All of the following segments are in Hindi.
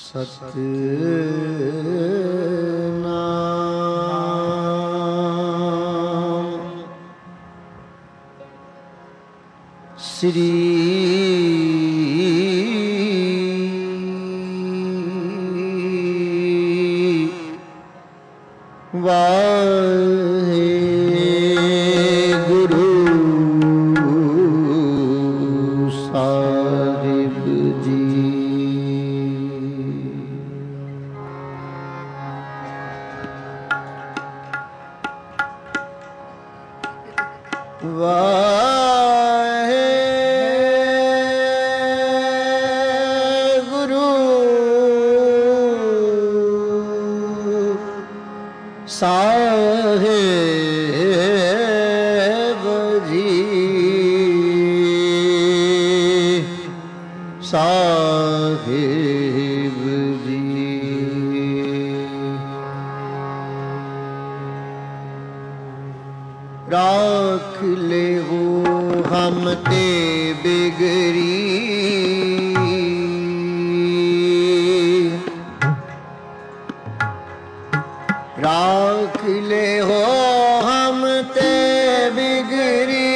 सतनाम श्री वाहेगुरु साहिब जी। वाहेगुरु साहिब जी। साहिब जी राख ले वो हम ते बिगड़ी, राख ले हो हम ते बिगड़ी।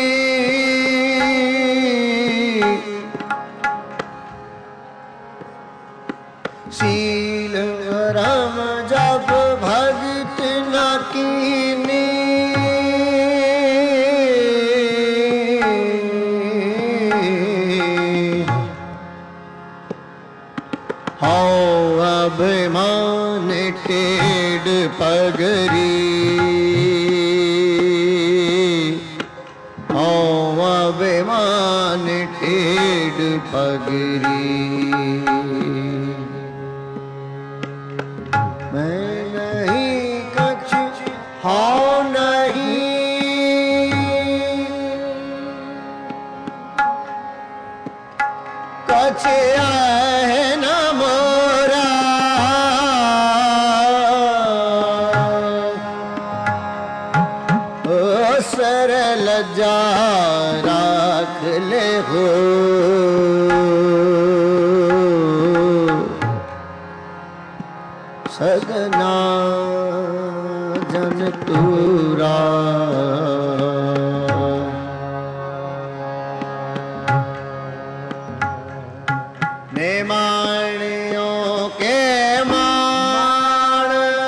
सील धर्म जब भगत न कीनी, हाँ अभिमान टेढ़ पगरी, हाँ अभिमान टेढ़ पगरी। मैं नहीं कछ हाँ नहीं, कछ है न मोरा। ओ सरल जा राख ले हो सगना जन तूरा। ने माणियों के मान,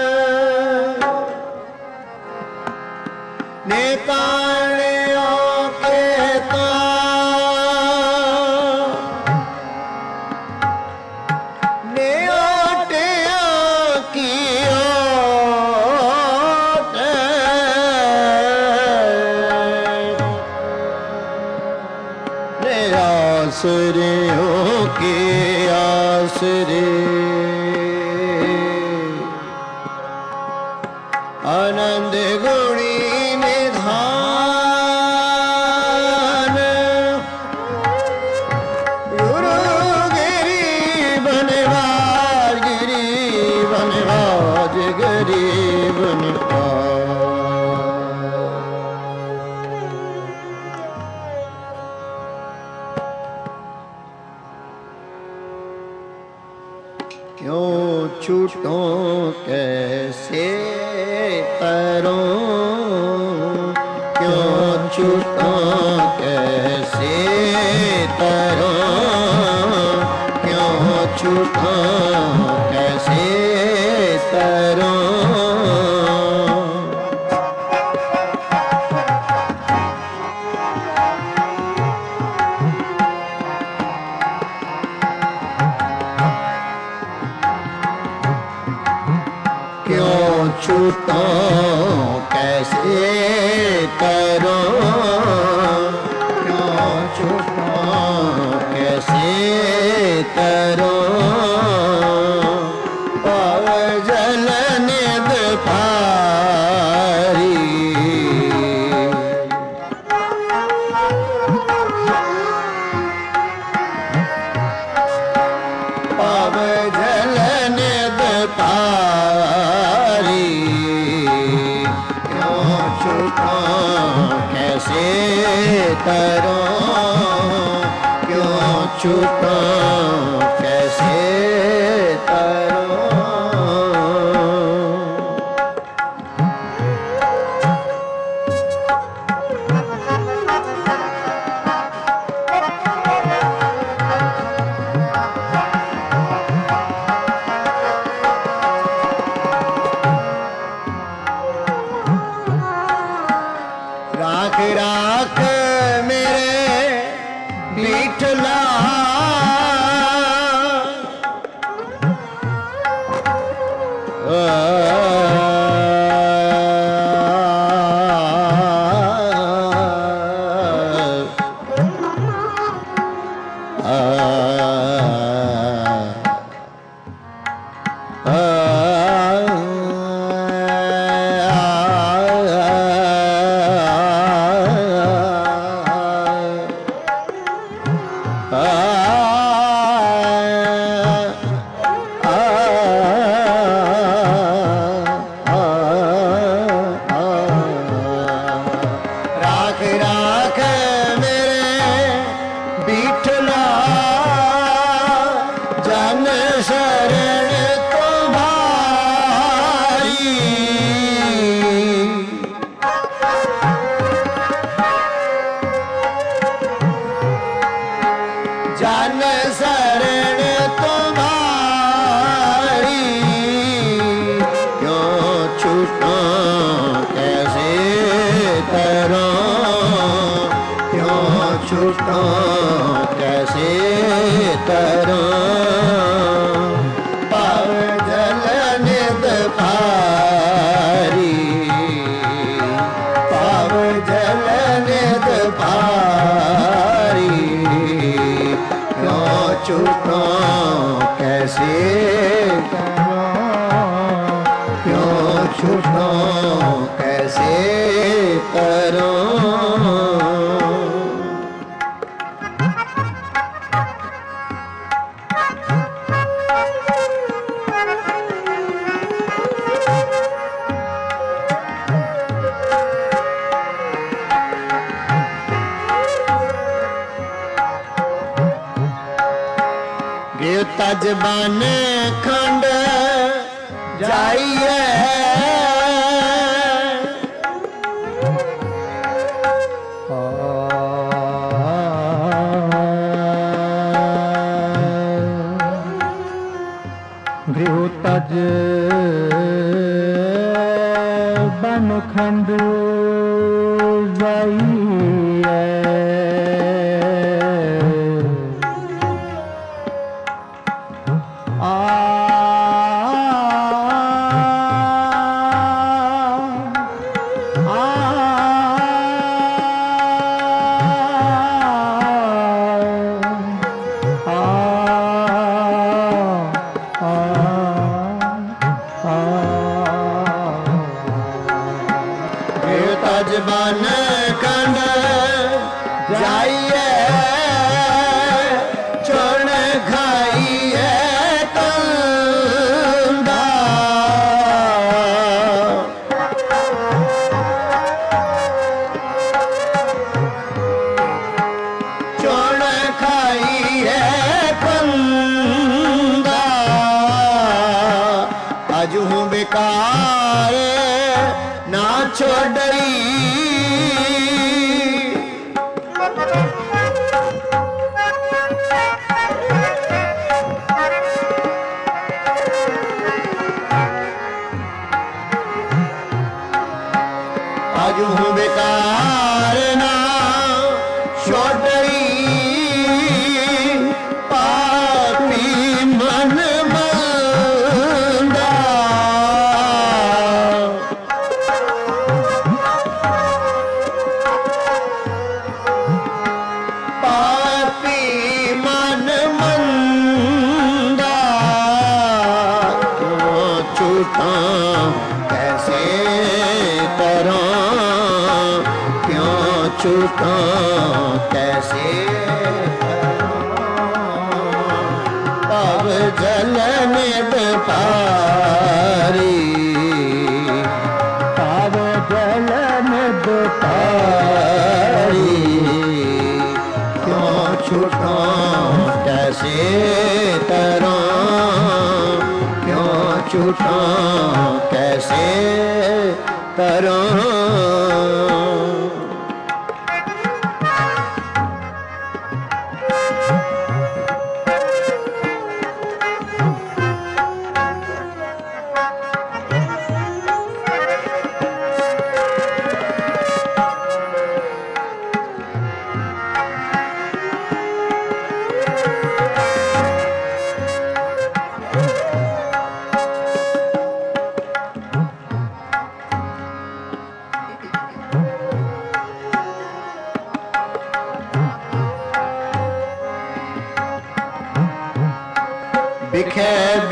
ने ताणियों के तान, ने ओटियों की ओट, ने आसरियों के आसरे। आनंद गुणी निधान, गुरु गिरी बनवाज, गिरी बनवाज, गिरी बनवाज। क्यों छूटों कैसे करूं, क्यों छूटों कैसे करूं, क्यों छूटों कैसे करूं। क्यों छूटों कैसे करूं, क्यों छूटों कैसे करूं। पाव जल निद पारी, पाव जल निद पारी। क्यों छूटों कैसे करूं, क्यों छूटों कैसे करूं। राख राख मेरे बीठला जन शरण तुम्हारी क्यों छूटो कैसे करूं क्यों छूटो कैसे करूं पाव जल निद पारी पाव जल निद पारी छूटो कैसे करूं क्यों छूटो कैसे करूं तज बन खंड जाइए गृह तज बन खंड जाइए तजबन खंड जाइए चुन खाइए कंदा चुन खाइए कंदा अज हूँ बेकार ना छोड़ई आज हूँ बेकार ना छोड़ई पापी मन मंदा कैसे करूं क्यों छूटो कैसे पव जल निद पारी पाव जल निद पारी क्यों छूटो कैसे करूं छूटो कैसे करूं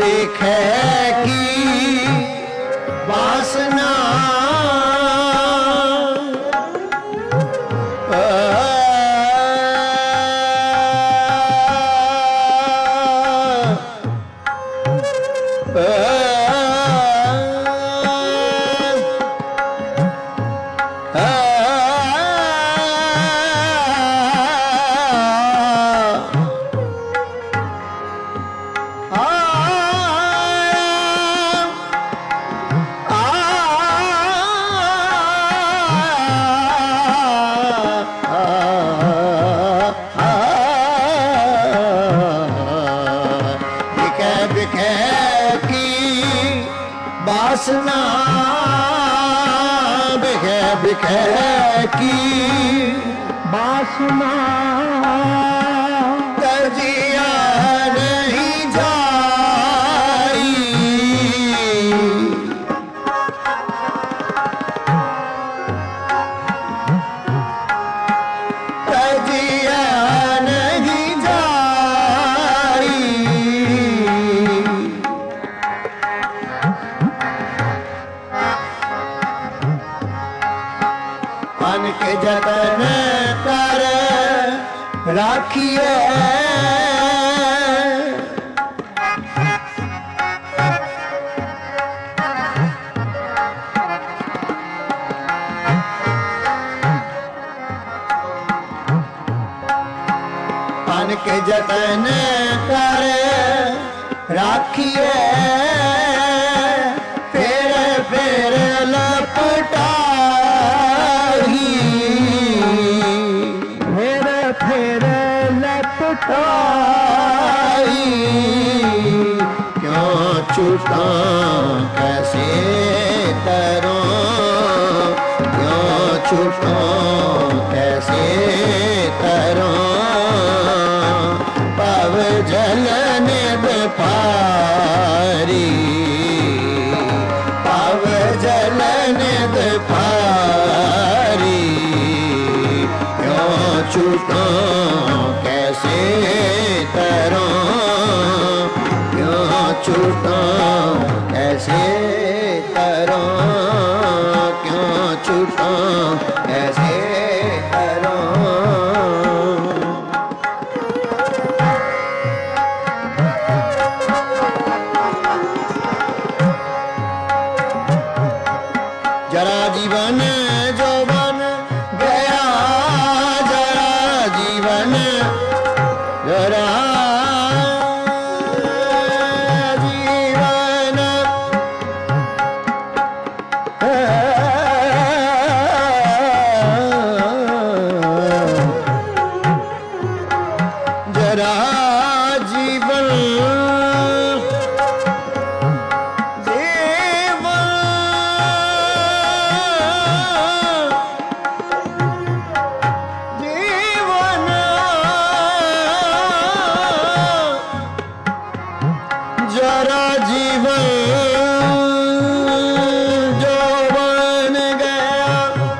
बिखे की वासना वासना बिखे बिखे की वासना तजिया नहीं जाई तजिया नहीं जाई मन के जतन कर राखिए मन के जतन कर राखिए फेर फेर लपटा फिर लपटाई क्यों छूटा कैसे तरों क्यों छूटा कैसे तरों पव जलन पारी पव जलन पारी छूटा कैसे तरों क्यों छूटा कैसे तरों क्यों छूटा कैसे तरों जरा जीवन जो बन गया जीवन जरा जीवन जरा जीवन जरा जीवन जो बन गया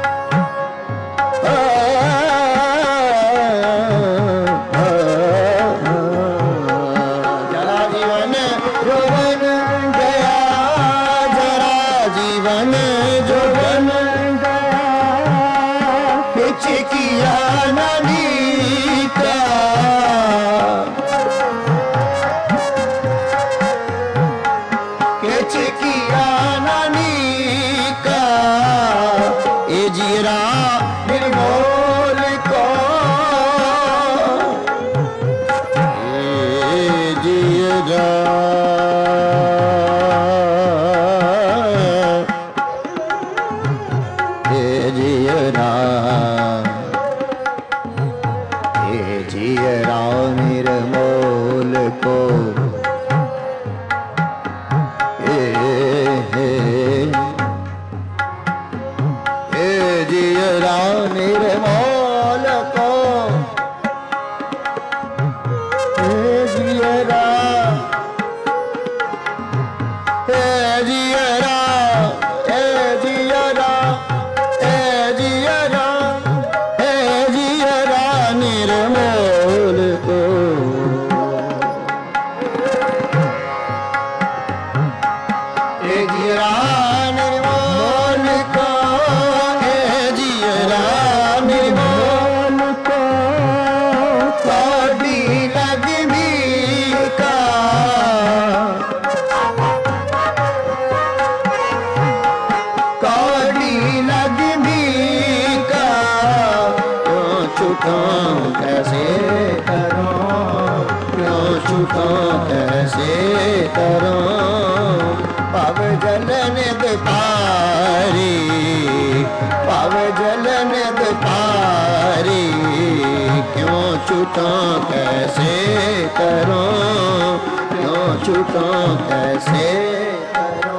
जरा जीवन जो बन गया जरा जीवन जो बन गया कुछ किया नहीं का किया नानी का ए जीरा निर्मोल को ए जीरा ए जीरा ए जीरा निर्मोल को जियरा निर्मोल को जियरा जियरा जियरा जियरा जियरा निर्मोल को छूटाऊं कैसे करूं, क्यों छूटाऊं कैसे करूं। पव जल निध पारी, पव जल निध पारी, क्यों छूटाऊं कैसे करूं, क्यों छूटाऊं कैसे करूं।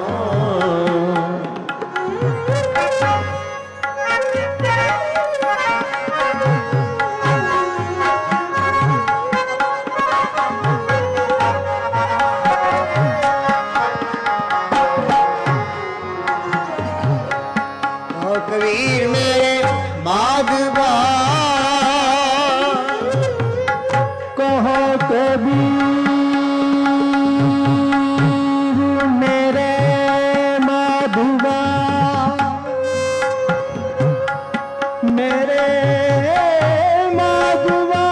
कबीर मेरे माधवा, कहो कबीर मेरे माधवा, मेरे माधवा,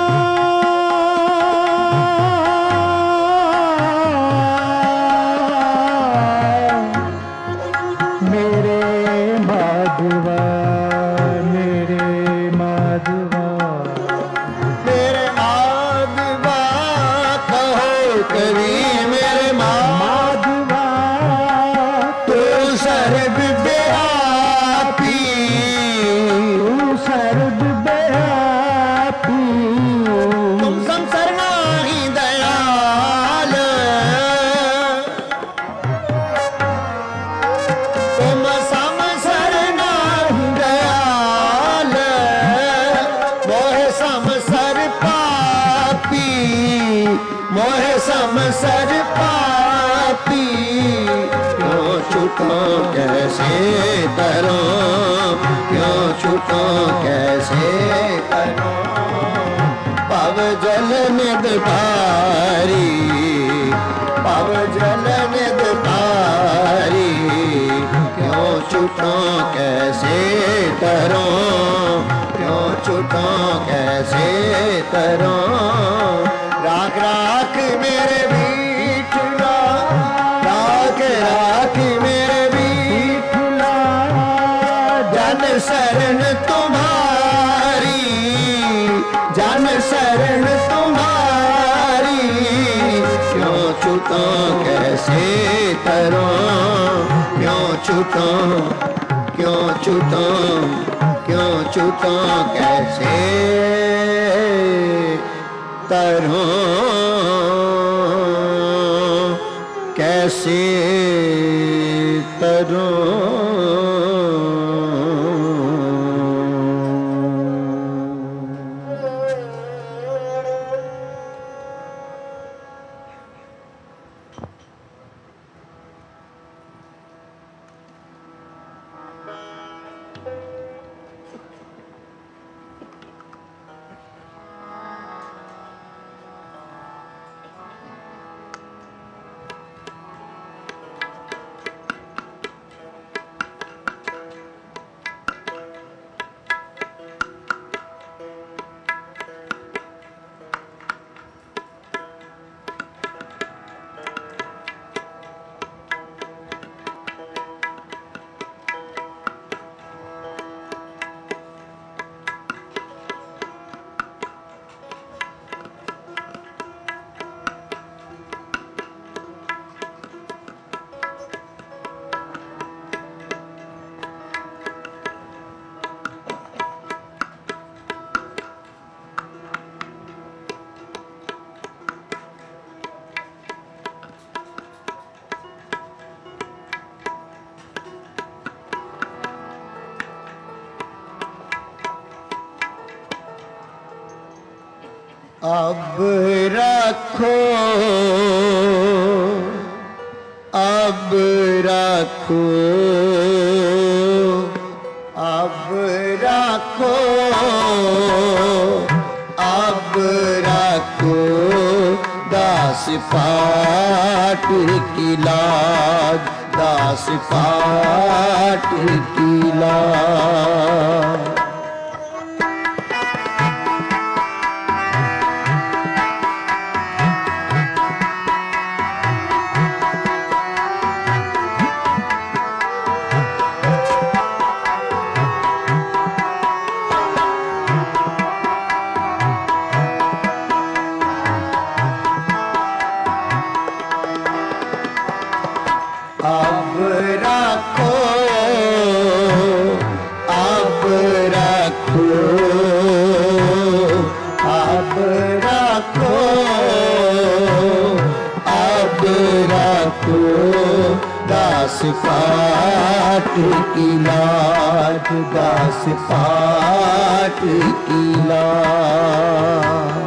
मेरे माधवा, मेरे माधवा, मेरे माधवा, कहो कबीर मेरे माधवा, तू सर्व व्यापी, तू सर्वव्यापी, तुम संसार नाही दयाल, तुम संसार नाही दयाल, मोह संसार पापी, मोह संसार पापी। क्यों छूटूं कैसे करूं, क्यों छूटूं कैसे करूं। पव जल निध पारी, पव जल निध पारी, क्यों छूटूं कैसे करूं, क्यों छूटूं कैसे करूं। राख राख मेरे बीठला, राख राख मेरे बीठला, जन शरण तुम्हारी, जन शरण तुम्हारी। क्यों छूटूं कैसे करूं, क्यों छूटूं, क्यों छूटूं, क्यों छूटूं कैसे करूं, कैसे करूं। अब रखो, अब रखो, अब रखो, अब रखो दास पाठ की लाज, दास पाठ की लाज। दास पाठ की लाज।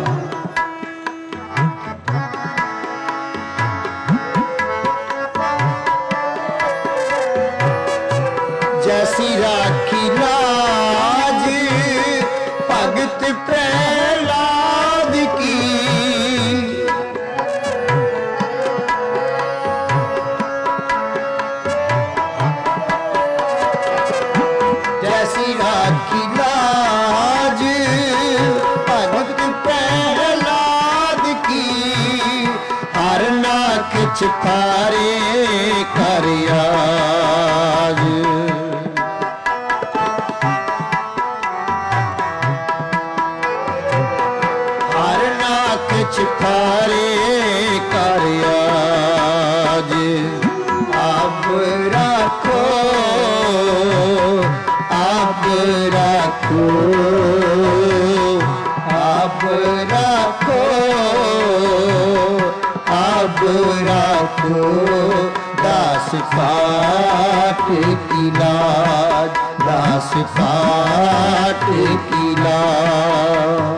जैसी राखी लाज भगत प्रहलाद की, जैसी राखी लाज भगत प्रहलाद की, हर नाक छिपारे कर आज। छिपारे कर आज। अब रखो, अब रखो, अब रखो, अब रखो दास पाठ की लाज, दास पाठ की लाज।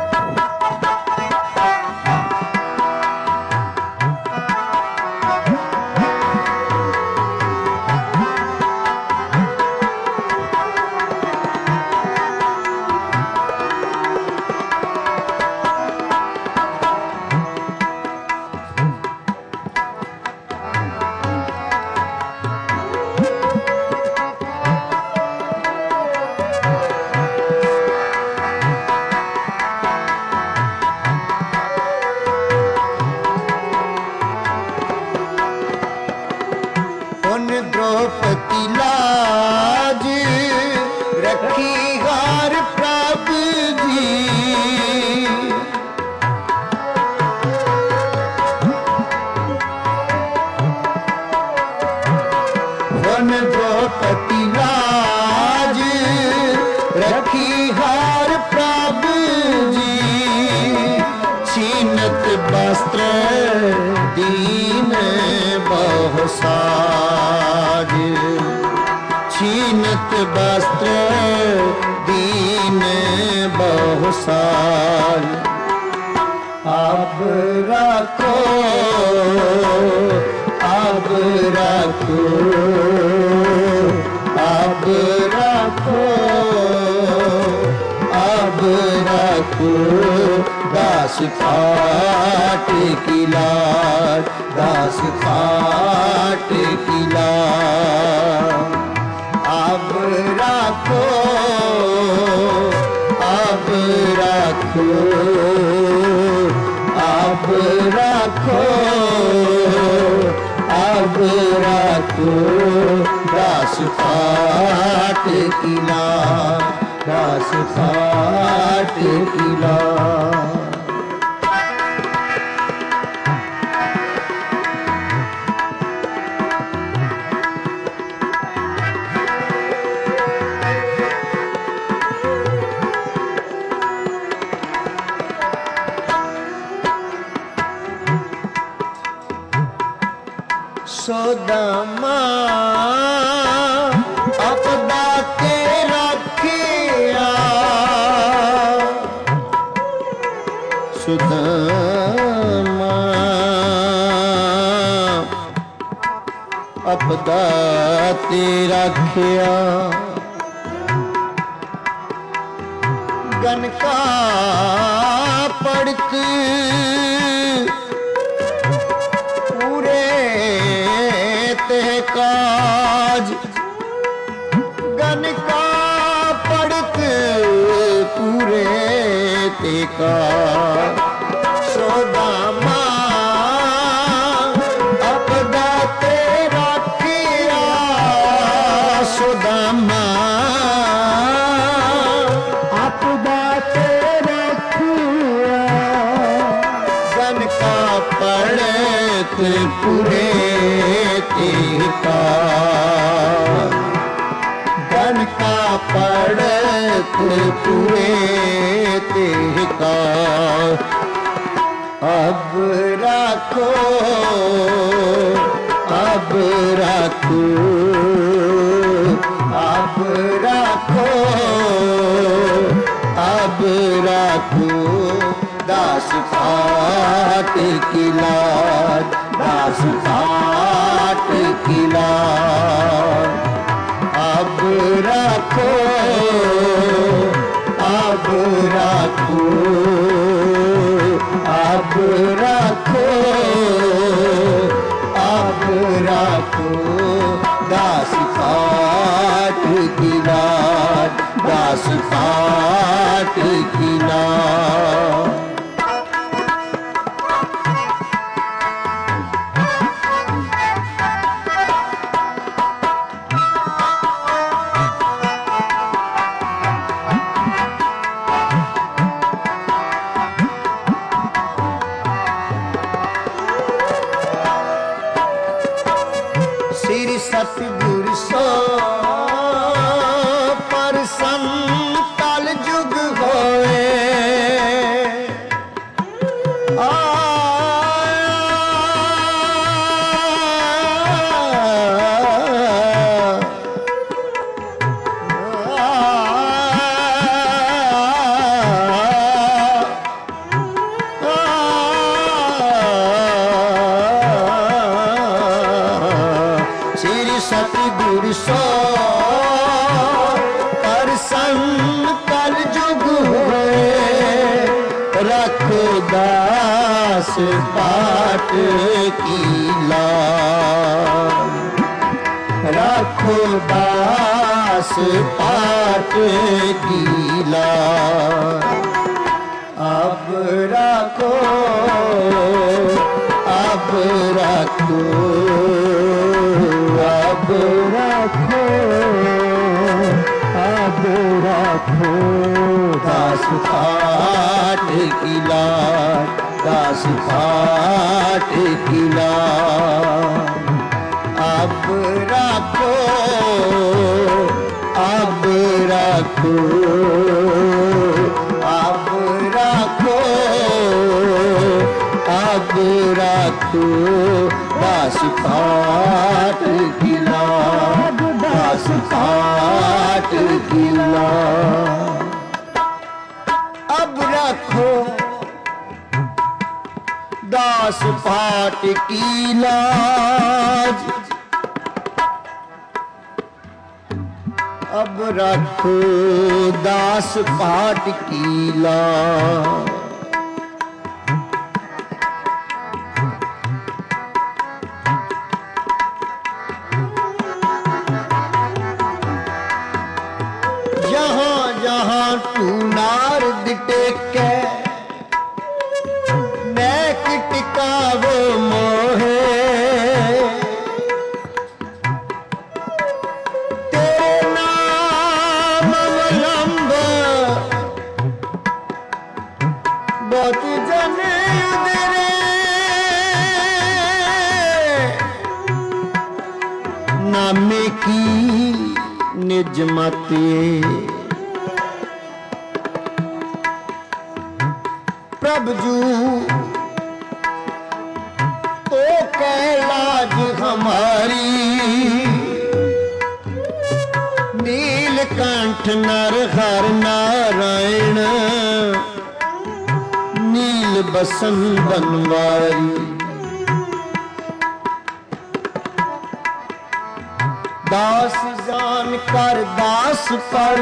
द्रौपदी लाज रखी हार प्रभु जी, वन द्रौपदी लाज रखी हार प्रभु जी, छीनत वस्त्र दीन बहुसाज, छीनत वस्त्र दीन बहुसाज। अब रखो, अब रखो, अब रखो, अब रखो दास पाठ की लाज, दास पाठ की लाज। अब रखो, अब रखो, अब रखो, अब रखो दास पाठ की लाज, दास पाठ की लाज। सुदामा अपदा के रखिया, सुदामा अपदा ते रखिया, गनका पड़त ते काज, गनका पड़त पूरे ते काज। सुदामा अपदा ते रखिया, सुदामा अपदा ते रखिया, गनका पड़त पूरे का, गनका पड़त पूरे का। अब रखो, अब रखो, अब रखो, राखो दास पाट की लाज, दास पाट की लाज। अब राखो, अब राखो, अब राखो, अब राखो दास पाट की लाज, दास पाट की लाज। श्री सतगुर सो प्रसन्न कल जुग होए। सतगुर सो प्रसन्न कल जुग होए। रखो दास पाट की लाज, रखो दास पाट की लाज। अब रखो, अब रखो, अब रखो, अब रखो दास पाट की लाज, दास पाट की लाज। अब रखो, अब रखो, अब रखो, अब रखो दास पाट की लाज, दास पाट की लाज। अब रखो दास पाट की लाज, अब रखो दास पाट की लाज। जहाँ जहाँ तू नारद टेके नेक टिकावो मोहे। तेरे नाम अवलंब बहुत जन उदरे। नामे की निज मते प्रभु जू तो कैलाज हमारी। नीलकंठ नर हर नारायण नील बसन बनवारी। दास जान कर दास पर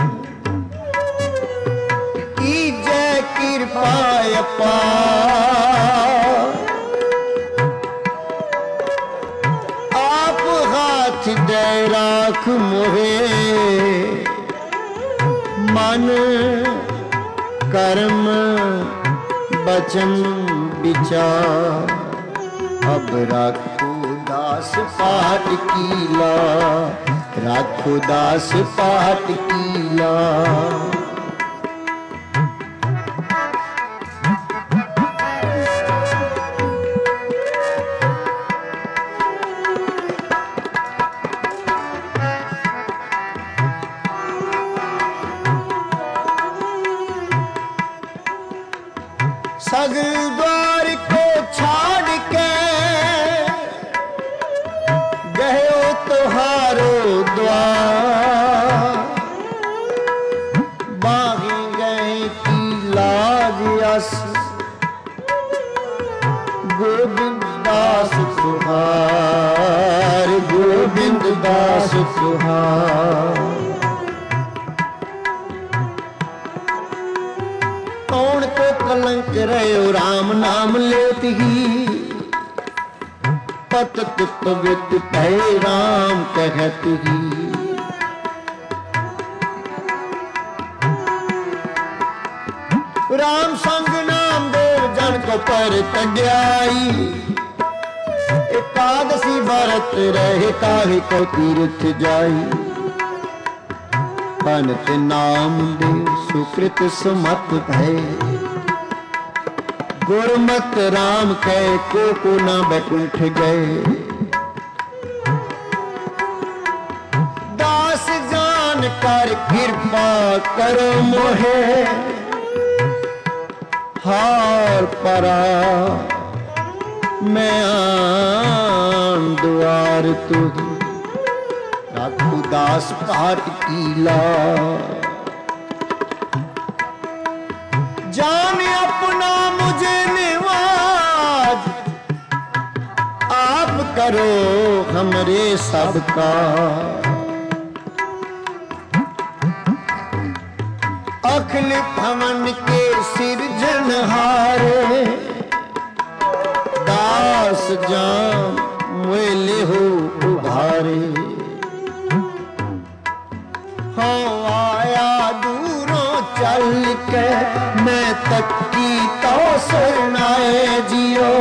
कीजे कृपा अपार। आप हाथ दे राख मोहे मन कर्म बचन विचार। अब राखो दास पाट की लाज, राखो दास पाट की लाज। सगल द्वार को छाड़ के गयो तुहारो द्वार। बागी गए की सुहाग। कौन को कलंक रहे राम नाम लेत ही, पतत पवित भय राम कहत ही। राम संग नाम देव जन को पर तग्याई, एकादशी व्रत रहे काहे को तीर्थ जाई। पनत नाम देव सुकृत सुमत भय, गुरमत राम कह को न बैकुंठ गए। दास जान कर कृपा करो मोहे, हार परा मैं आन द्वार तुझ। रघुदास पाठ कीला, जान अपना मुझे निवाज। आप करो हमरे सबका, अखिल भवन के सिरजनहारे। दास जान मोले हो उभारे, हो आया दूरों चल के मैं तक की तो सुनाए जियो।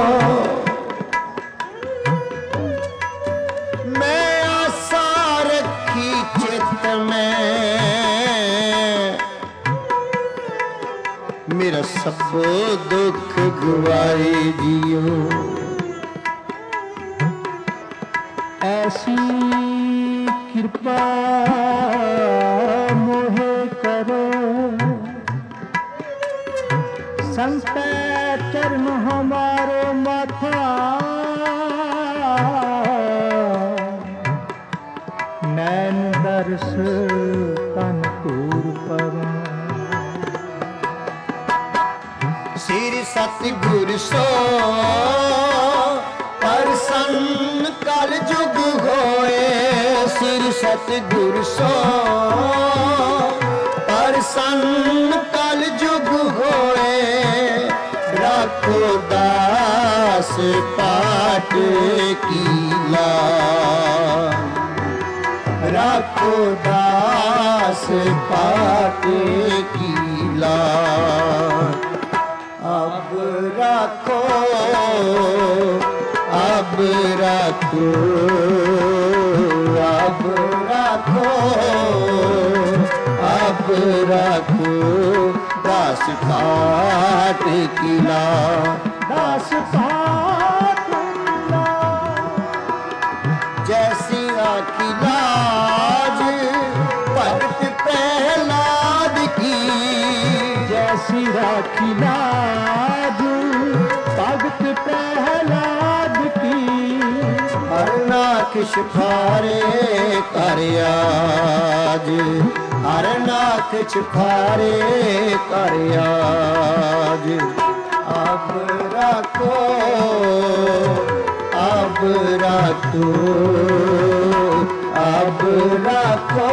मैं आशा रखी चित्त में, मेरा सब दुख गवाए जियो। ऐसी कृपा मोहे करो, संत चरण हमारो माथा। नैन दर्श तन तूर पर, श्री सतगुर सो प्रसन्न कल जुग होए। श्री सतगुर सो प्रसन्न कल जुग होए। राखो दास पाठ कीला, राखो दास पाठ कीला। अब राखो, अब राखो, अब राखो, अब राखो दास पाठ कीला। दास पाठ कीला। जैसी आखी लाज भगत प्रहलाद की, जैसी राखी लाज भगत प्रहलाद की। हरनाख छुपारे कर आज, हरनाख छुपारे कर आज। अब राखो, अब राखो, अब राखो,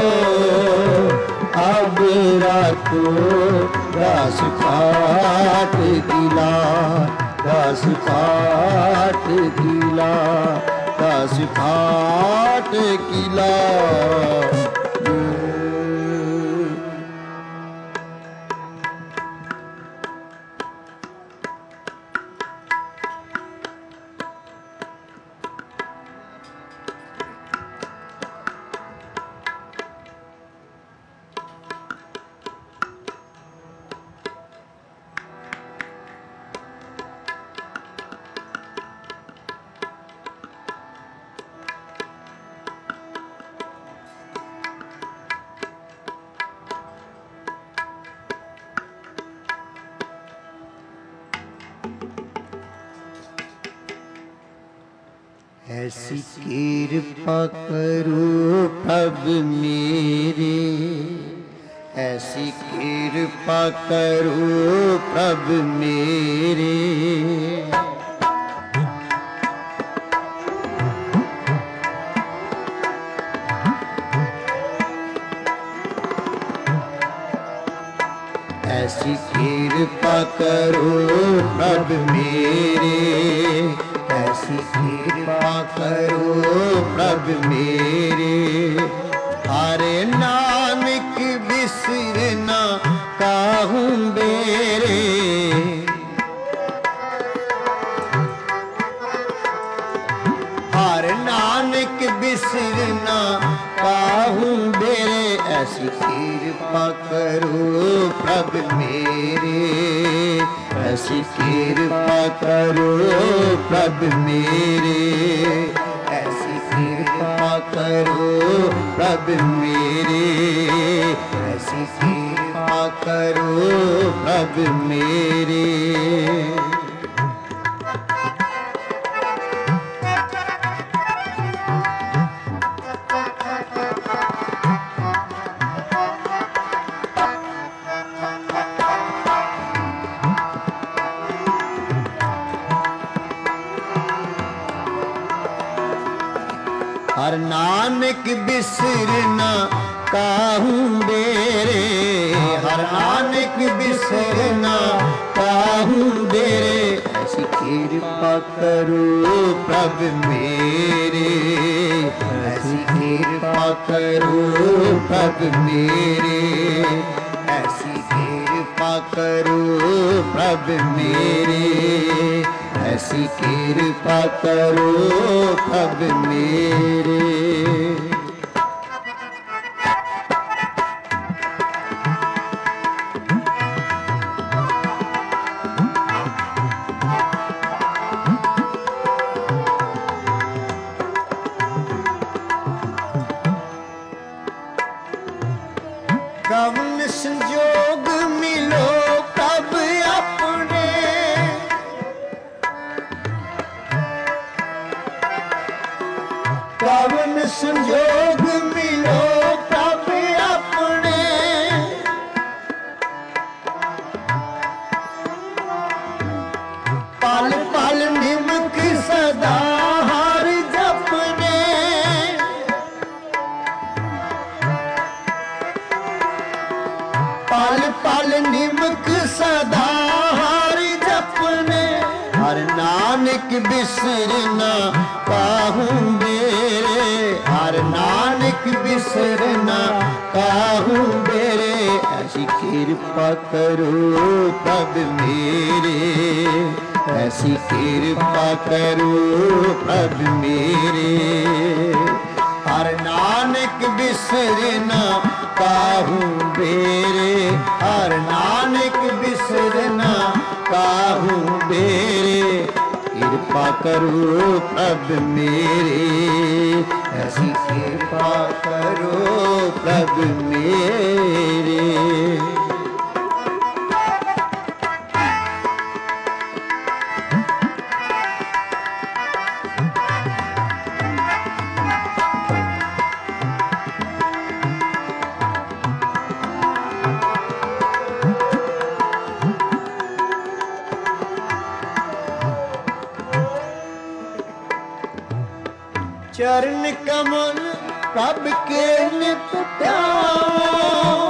अब राखो दास पाठ कीला। दास पाठ कीला, दास पाठ कीला। ऐसी कृपा करो प्रभु मेरे, ऐसी कृपा करो प्रभु मेरे। ऐसी कृपा करो प्रभु मेरे, ऐसी कृपा करो प्रभु मेरे। हरे नानक बिसरना काहू बेरे, हर नानक बिसरना काहू बेरे। ऐसी कृपा करो प्रभु मेरे, ऐसी कृपा करो प्रभु मेरे, ऐसी कृपा करो प्रभु मेरे, ऐसी कृपा करो प्रभु मेरे। हर नानक बिसरना काहू बेरे, हर नानक बिसरना काहू बेरे। ऐसी कृपा करो प्रभु मेरे, ऐसी कृपा करो प्रभु मेरे, ऐसी कृपा करो प्रभु मेरे, ऐसी कृपा करो प्रभु मेरे। कवन संजोग मिलो प्रभु अपने, कवन संजोग मिलो प्रभु अपने। पल पल निमक सदा हर जपने, पल पल निमक सदा हर जपने। हर नानक बिसरना काहू बेरे, हर नानक बिसरना काहू बेरे। ऐसी कृपा करो प्रभु मेरे, ऐसी कृपा करो प्रभु मेरे। हर नानक बिसरना काहू बेरे, हर नानक बिसरना काहू बेरे। कृपा करो प्रभु मेरे, ऐसी कृपा करो प्रभु मेरे। चरण कमल प्रभु के नित ध्याओ,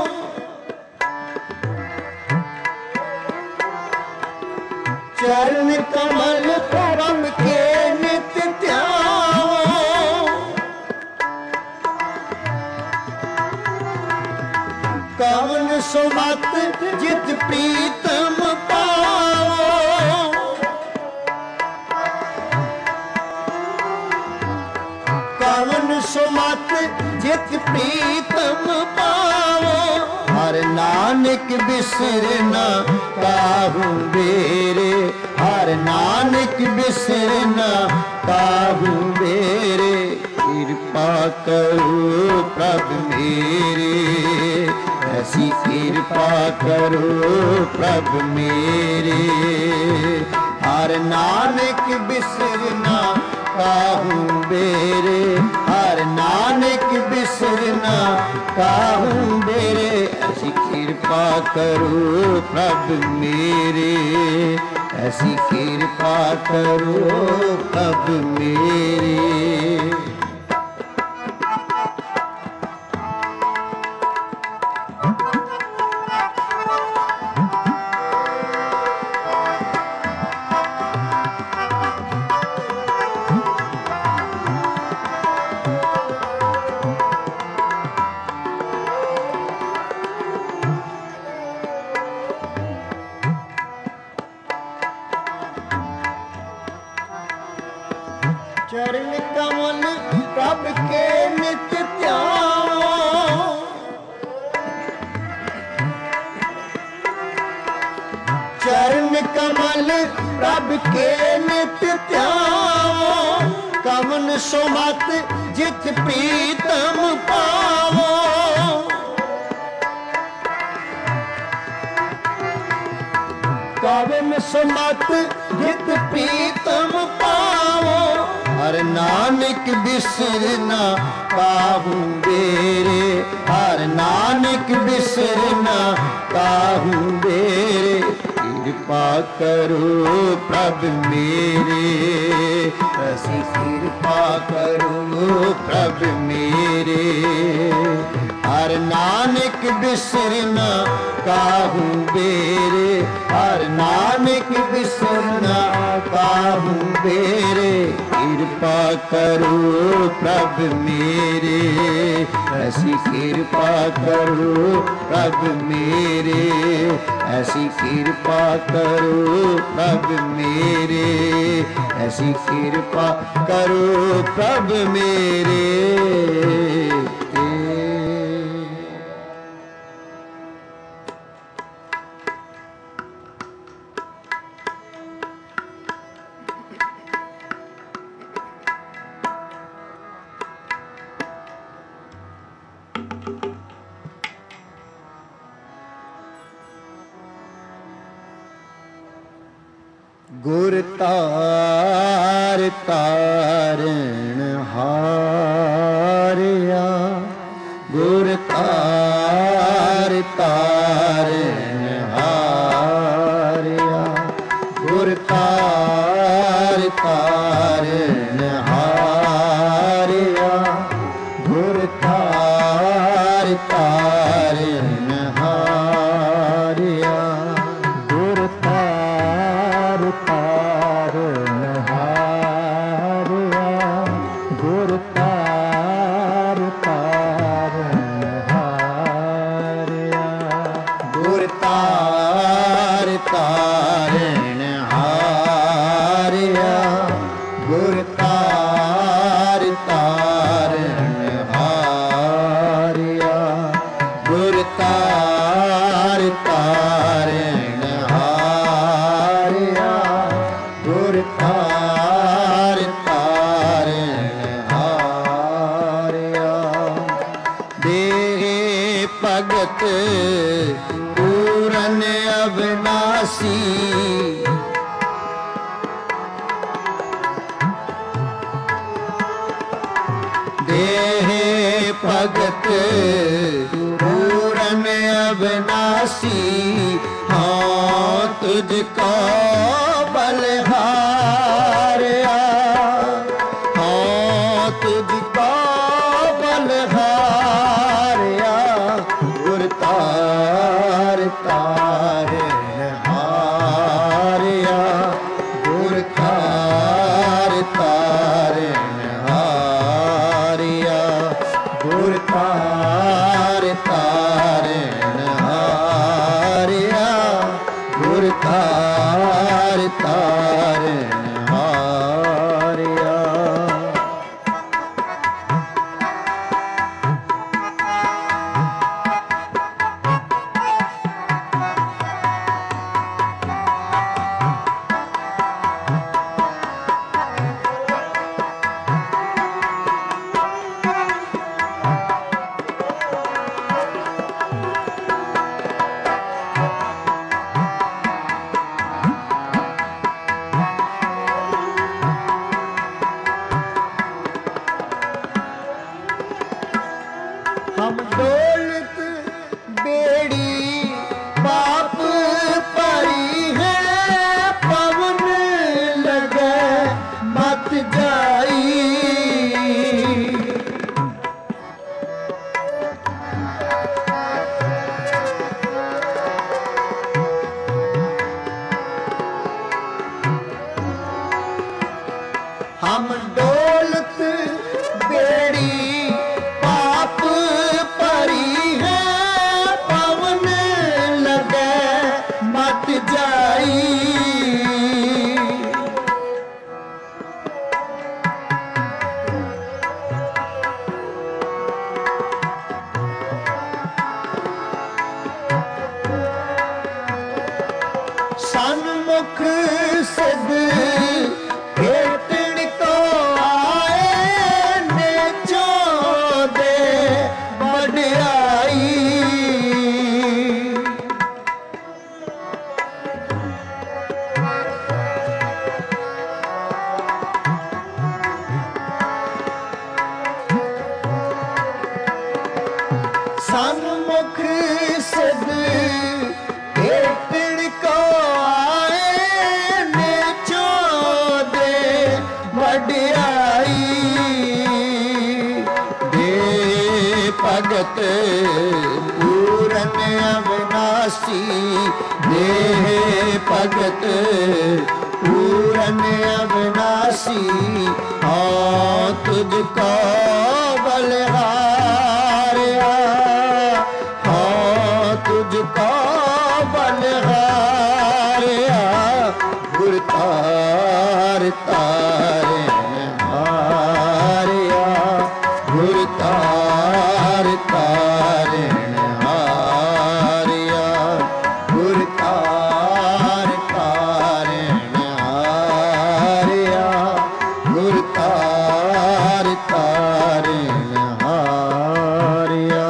चरण कमल प्रभु के नित ध्याओ। कवन सुमत जित प्रीतम पाओ, कवन सुमत जित प्रीतम पाओ। हर नानक बिसरना काहू बेरे, हर नानक बिसरना काहू बेरे। कृपा करो प्रभु मेरे, ऐसी कृपा करो प्रभु मेरे। हर नानक बिसरना काहू बेरे, हर नानक बिसरना काहू बेरे। ऐसी कृपा करो प्रभु मेरे, ऐसी कृपा करो प्रभु मेरे। के नित्य त्याओ चरण कमल प्रभ के नित्य त्याओ कवन सो मत जित प्रीतम पावो कवन सो मत जित प्रीतम पावो हर नानक बिसरना काहू बेरे हर नानक बिसरना काहू बेरे कृपा करो प्रभ मेरे ऐसी कृपा करो प्रभ मेरे हर नानक बिसरना काहू बेरे हर नानक बिसरना काहू बेरे कृपा करो प्रभ मेरे ऐसी कृपा करो प्रभ मेरे ऐसी कृपा करो प्रभ मेरे ऐसी कृपा करो प्रभ मेरे गुर तार तारण हारिया गुर तार तारण हारिया गुर तार तारण हारिया गुर तार तारण हारिया गुर तार तारण हारिया गुर तार तारण हारिया गुर तार तारण हारिया गुर तार तारण हारिया गुर तार तारण हारिया गुर तार तारण हारिया देहे भगत पूरन अविनाशी देहे भगत पूरन अविनाशी हाँ तुझको बलहारिया हाँ तुझको बलहारिया गुर तार तारण हारिया गुर तार तारण हारिया गुर तार तारण हारिया गुर तार तारण हारिया हम दौलत बेड़ी पाप परी है पवन लगे मत जाई हम दौलत बेड़ी पाप परी है पवन लगे सन्मुख सिद्ध केतन को आए नेचो दे बढ़ाई। सन्मुख सिद्ध केतन को आए नेचो दे बढ़ाई। दे भगत पूरन अविनाशी, दे भगत पूरन अविनाशी। हाँ तुझको बलिहारिया, हाँ तुझको बलिहारिया। गुर तार तारे हारिया, गुर तार तारे हारिया, गुर तार तारे हारिया, गुर तार तारे हारिया।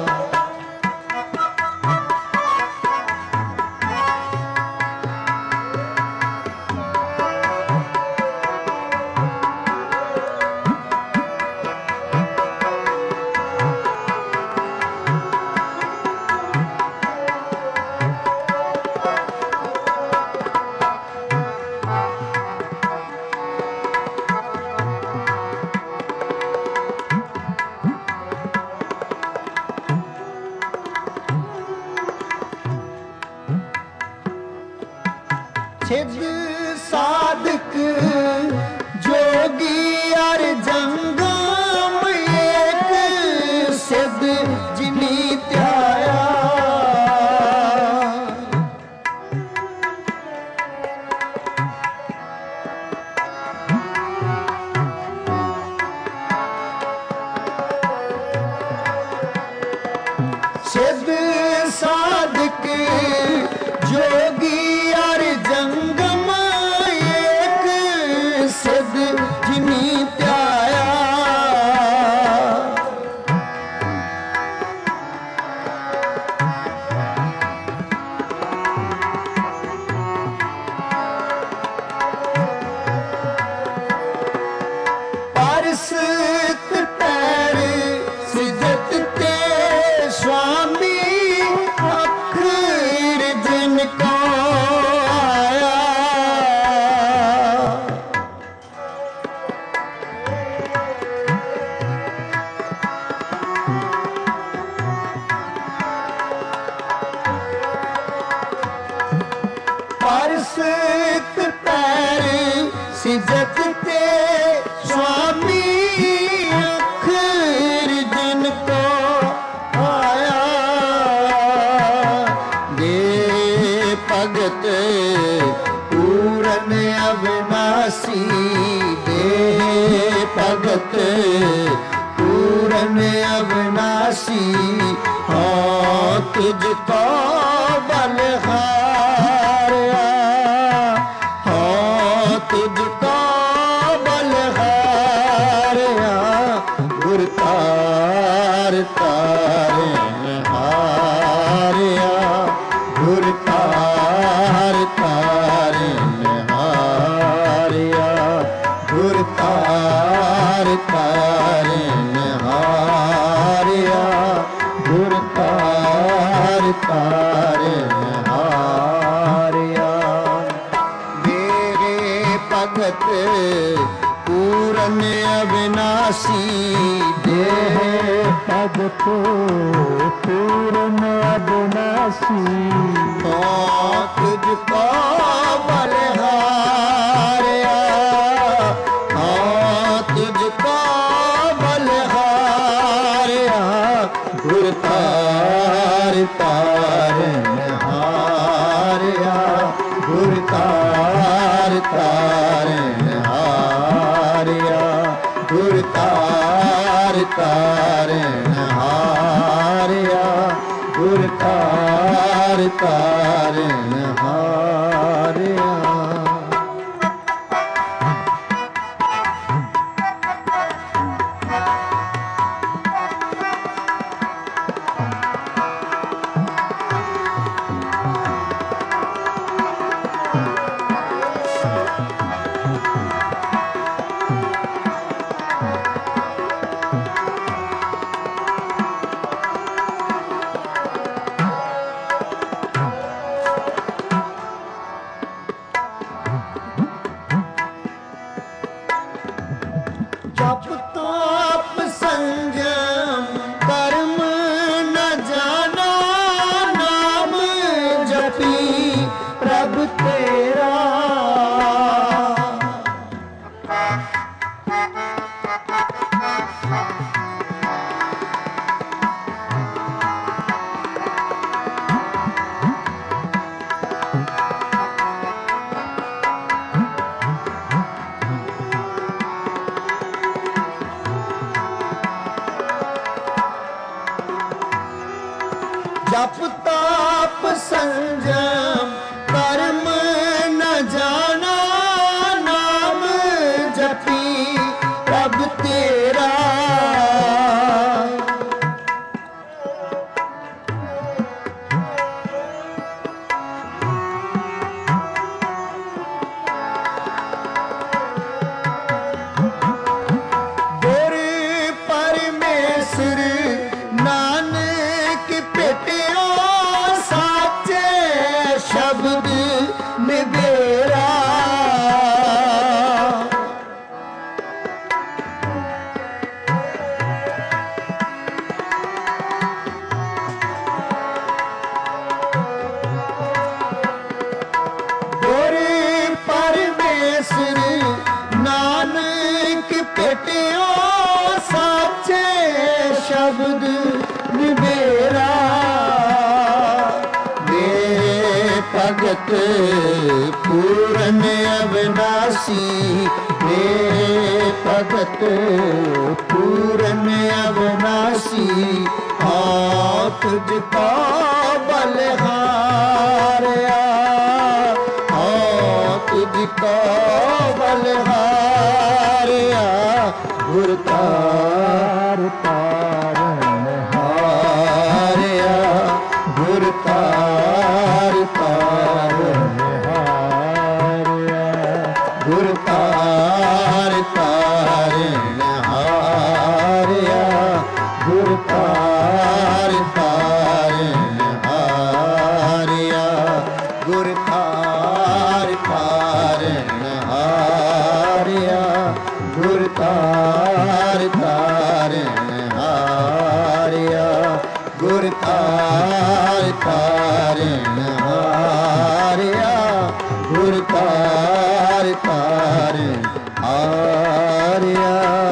सिद्ध साधक जोगी अर जंगम एक सिद्ध जिनी त्याया। सिद्ध साधक जोगी अर जंगम एक सिद्ध जिनी त्याया। परसत पैर सिजत ते स्वामी अखीर जिनको आया। परसत पैर सिजत ते स्वामी अखीर जिनको आया। दे भगत पूरन अविनाशी, दे भगत पूरन अविनाशी। हाँ तुझको बलिहारिया, हाँ तुझको बलिहारिया। गुर तार तारे हारिया, गुर तार तारे हारिया, गुर तार तारे हारिया, गुर तार तारे हारिया। मेरे भगत पूरन अविनाशी, दे भगत पूरन अविनाशी। हाँ तुझको बलिहारिया, हाँ तुझको बलिहारिया। गुर तार तारे हारिया, गुर तार तारे हारिया, गुर तार तारे हारिया, गुर तार तारे हारिया। ਹਾਰਿਆ। ਜਪ ਤਾਪ ਸੰਜਮ ਕਰਮ ਨ ਜਾਣਾ, ਨਾਮ ਜਪੀ ਪ੍ਰਭ ਤੇਰਾ। ਜਪ ਤਾਪ ਸੰਜਮ ਕਰਮ ਨ ਜਾਣਾ, ਨਾਮ ਜਪੀ ਪ੍ਰਭ ਤੇਰਾ। ਗੁਰ ਪਰਮੇਸ਼ਰ ਨਾਨਕ ਭੇਟਿਓ, ਸਾਚੇ ਸ਼ਬਦ ਨਿਬੇਰਾ। ਗੁਰ ਪਰਮੇਸ਼ਰ ਨਾਨਕ ਭੇਟਿਓ, ਸਾਚੇ ਸ਼ਬਦ ਨਿਬੇਰਾ। ਮੇਰੇ ਭਗਤ ਪੂਰਨ ਅਵਿਨਾਸੀ, ਮੇਰੇ ਭਗਤ ਪੂਰਨ ਅਵਿਨਾਸੀ। ਆਪ ਤੁਝ ਕਾ ਬਲਿਹਾਰਿਆ, ਆਪ ਤੁਝ ਕਾ ਬਲਿਹਾਰਿਆ। ਗੁਰ ਤਾਰ ਤਾਰਨ ਹਾਰਿਆ, ਗੁਰ ਤਾਰ ਤਾਰਨ ਹਾਰਿਆ, ਗੁਰ ਤਾਰ ਤਾਰਨ ਹਾਰਿਆ, ਗੁਰ ਤਾਰ ਤਾਰਨ ਹਾਰਿਆ, ਗੁਰ ਤਾਰ ਤਾਰਨ ਹਾਰਿਆ, ਗੁਰ ਤਾਰ ਤਾਰਨ ਹਾਰਿਆ, ਗੁਰ ਤਾਰ ਤਾਰਨ ਹਾਰਿਆ, ਗੁਰ ਤਾਰ ਤਾਰਨ ਹਾਰਿਆ।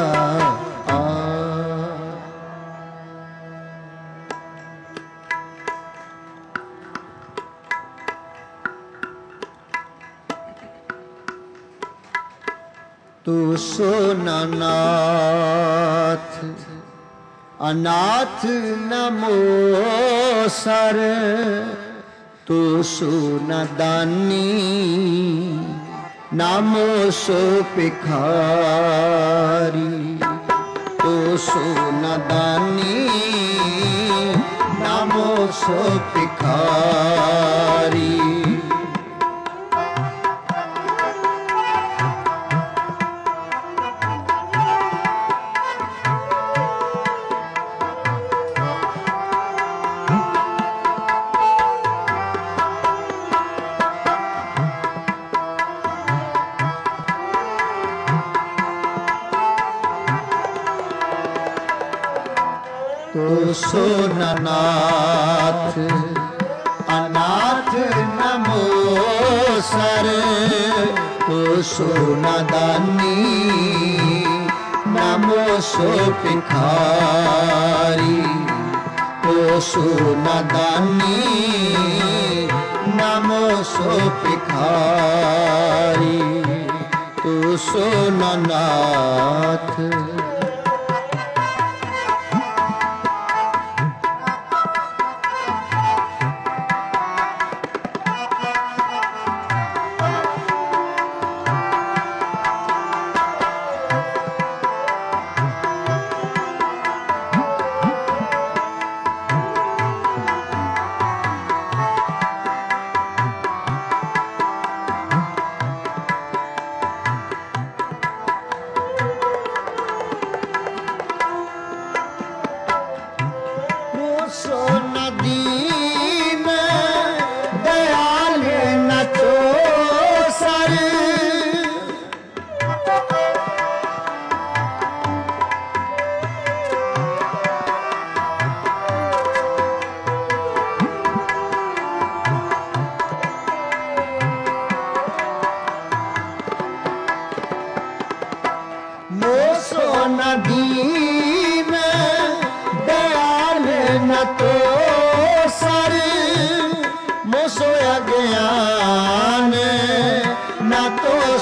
ਤੂੰ ਸੋ ਨਾਥ ਅਨਾਥ ਨਮੋ ਸਰ, ਤੂੰ ਸੋ ਨ ਦਾਨੀ ਨਾਮੋ ਸੋ ਭਿਖਾਰੀ। ਤੂੰ ਸੋ ਨ ਦਾਨੀ ਨਾਮੋ ਸੋ ਭਿਖਾਰੀ। ਤੂੰ ਸੋ ਨਾਥ ਅਨਾਥ ਨਮੋ ਸਰ, ਤੂੰ ਸੋ ਨ ਦਾਨੀ ਨਮੋ ਸੋ ਭਿਖਾਰੀ। ਤੂੰ ਸੋ ਨ ਦਾਨੀ ਨਮੋ ਸੋ ਭਿਖਾਰੀ। ਤੂੰ ਸੋ ਨਾਥ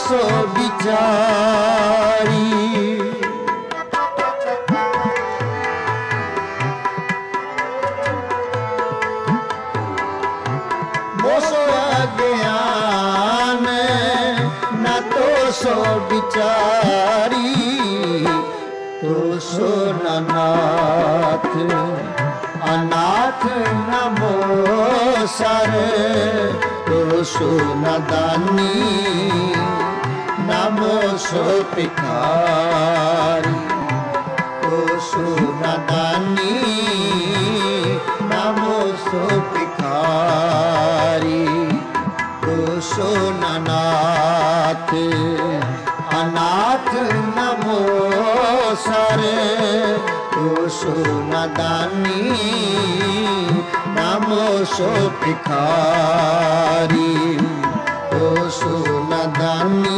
सो बिचारी मोसो अज्ञान न तो सो बिचारी तो सो नाथ अनाथ नमो सर तो सो नदानी नमो सो भिखारी तो सो नदानी नमो सो भिखारी तो सो नाथ अनाथ नमो सर तो सो नदानी नमो सो भिखारी तो सो नदानी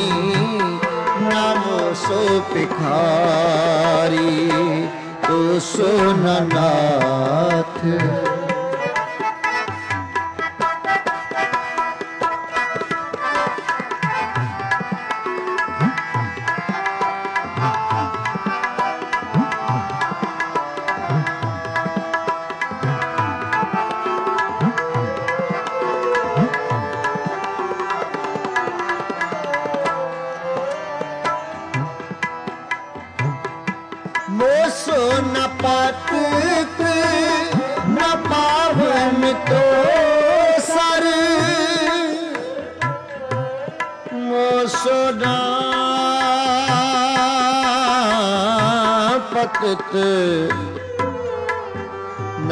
नमो सो भिखारी तो सो नाथ मोसो न पतित न पावन तो सर मोसो न पतित न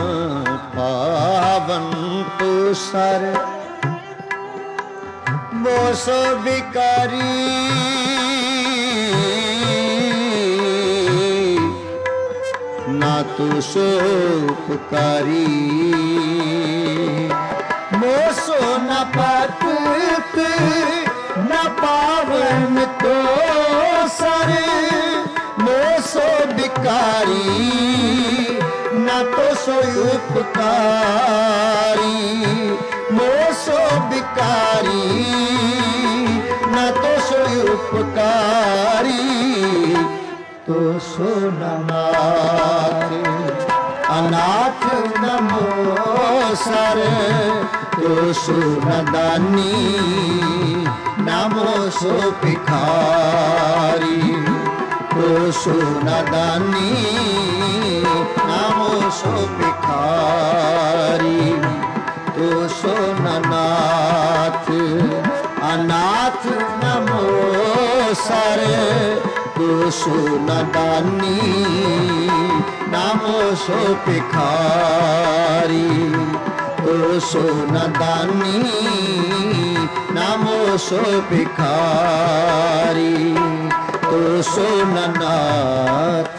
पावन तो सर मोसो भिखारी ना तू सो पुकारी मोसो न पतित न पावन तो सर मोसो भिखारी न तो सो उपकारी मोसो भिखारी न तो सो उपकारी तो सो नाथ अनाथ नमो सर तो सो नदानी नमो सो भिखारी तो सो नदानी नमो सो भिखारी तो सो नाथ अनाथ नमो सर तो सो नदानी नमो सो भिखारी तो सो नदानी नमो सो भिखारी तो सो नाथ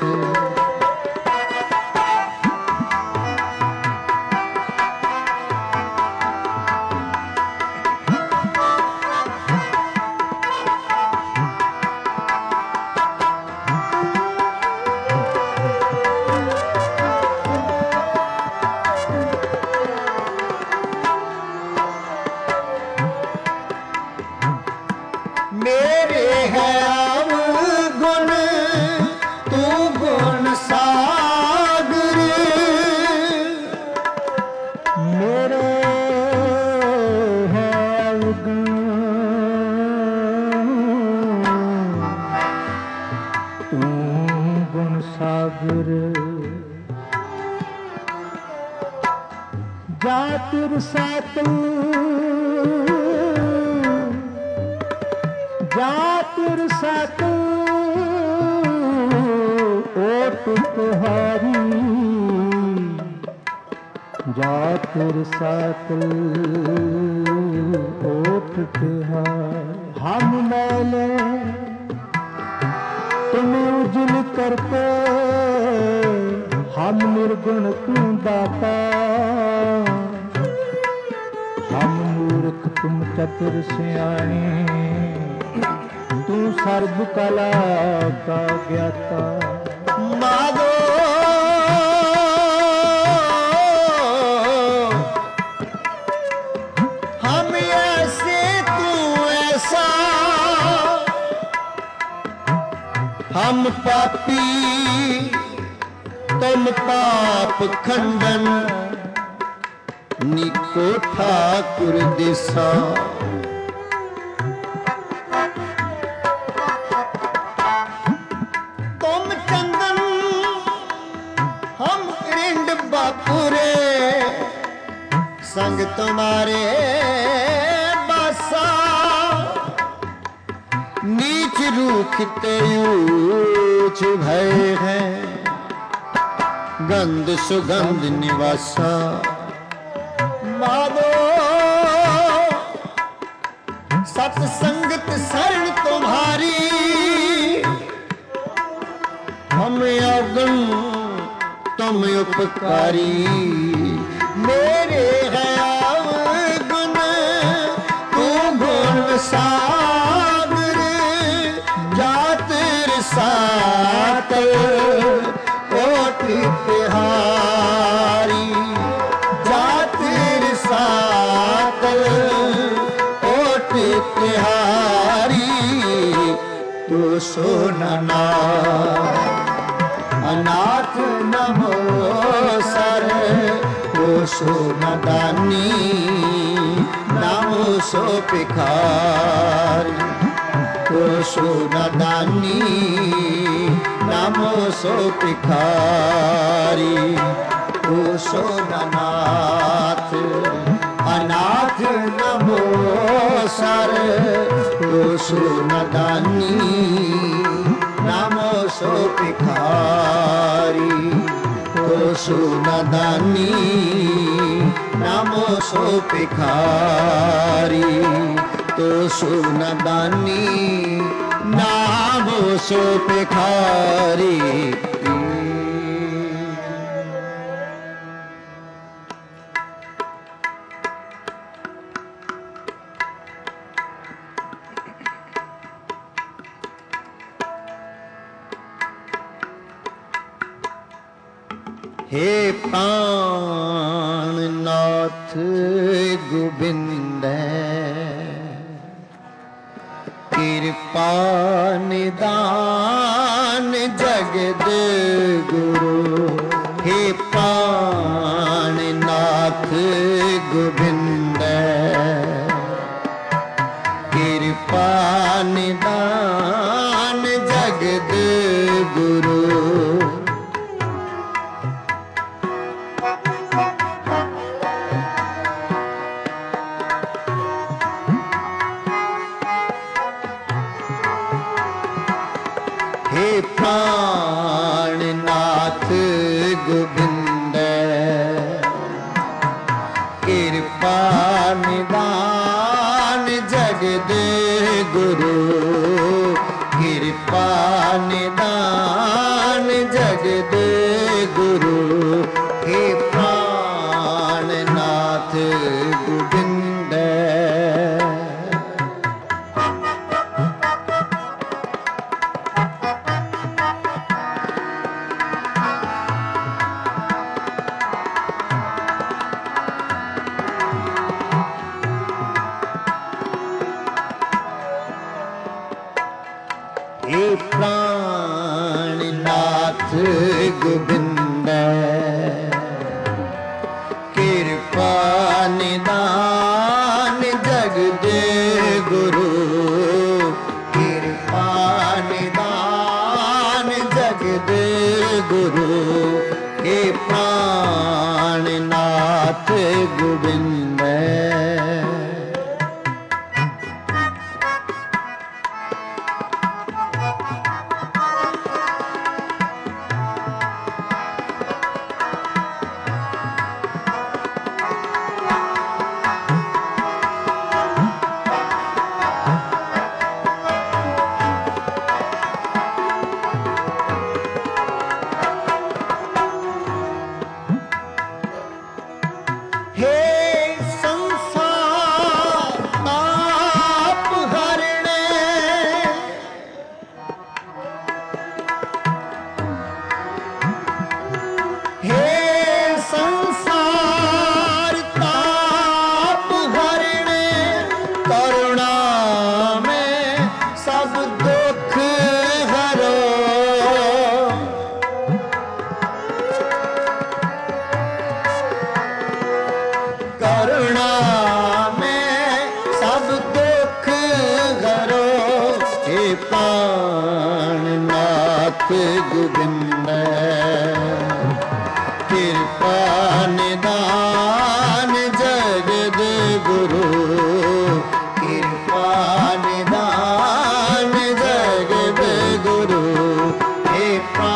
मेरे है अवगुण तू गुण सागर मेरे है अवगुण तू गुण सागर जातिर सातु जातिर सातु ओट तुहारी जातिर सातु ओट तुहार हम मैले तुम्हें उजल करते हम निर्गुण तू दाता हम मूर्ख तुम चतुर सियाणे तू सर्व कला का ज्ञाता माधो हम ऐसे तू ऐसा हम पापी तुम पाप खंडन, निको ठाकुर दिशा। तुम चंदन हम रिंड बापुरे, संग तुम्हारे बासा। नीच रूखते ऊंच भय है, गंध सुगंध निवासा। माधो सत्संगत शरण तुम्हारी, हम अवगुण तुम उपकारी। मेरे है अवगुण तू गुण सागर, जातर सात कोटि तिहारी। जातर सात कोटि तिहारी, तू सोनना अनाथ नमो सर। ओ सोनदानी नामो सो भिखारी। ओ सोनदानी नामो सो भिखारी। ओ सोननाथ अनाथ नमो सर। ओ सोनदानी नामो सो भिखारी। ओ सोनदानी नामो सो भिखारी। तो सोनदानी नामो सो भिखारी। हे प्राणनाथ गोविंद, कृपा निदान जगद गुरु। हे प्राणनाथ गोविंद, कृपा निदान जगद गुरु। हे प्राणनाथ गोविंद, कृपा निदान जगद गुरु। कृपा निदान जगद गुरु। हे प्राणनाथ गोविंद, हे प्राणनाथ गोविंद, कृपा निदान जगद गुरु। कृपा निदान जगद गुरु। हे प्राणनाथ गोविंद, हे करुणा में सब दुख हरो हे प्राणनाथ गोविंद कृपा निदान जगद गुरु कृपा निदान जगद गुरु हे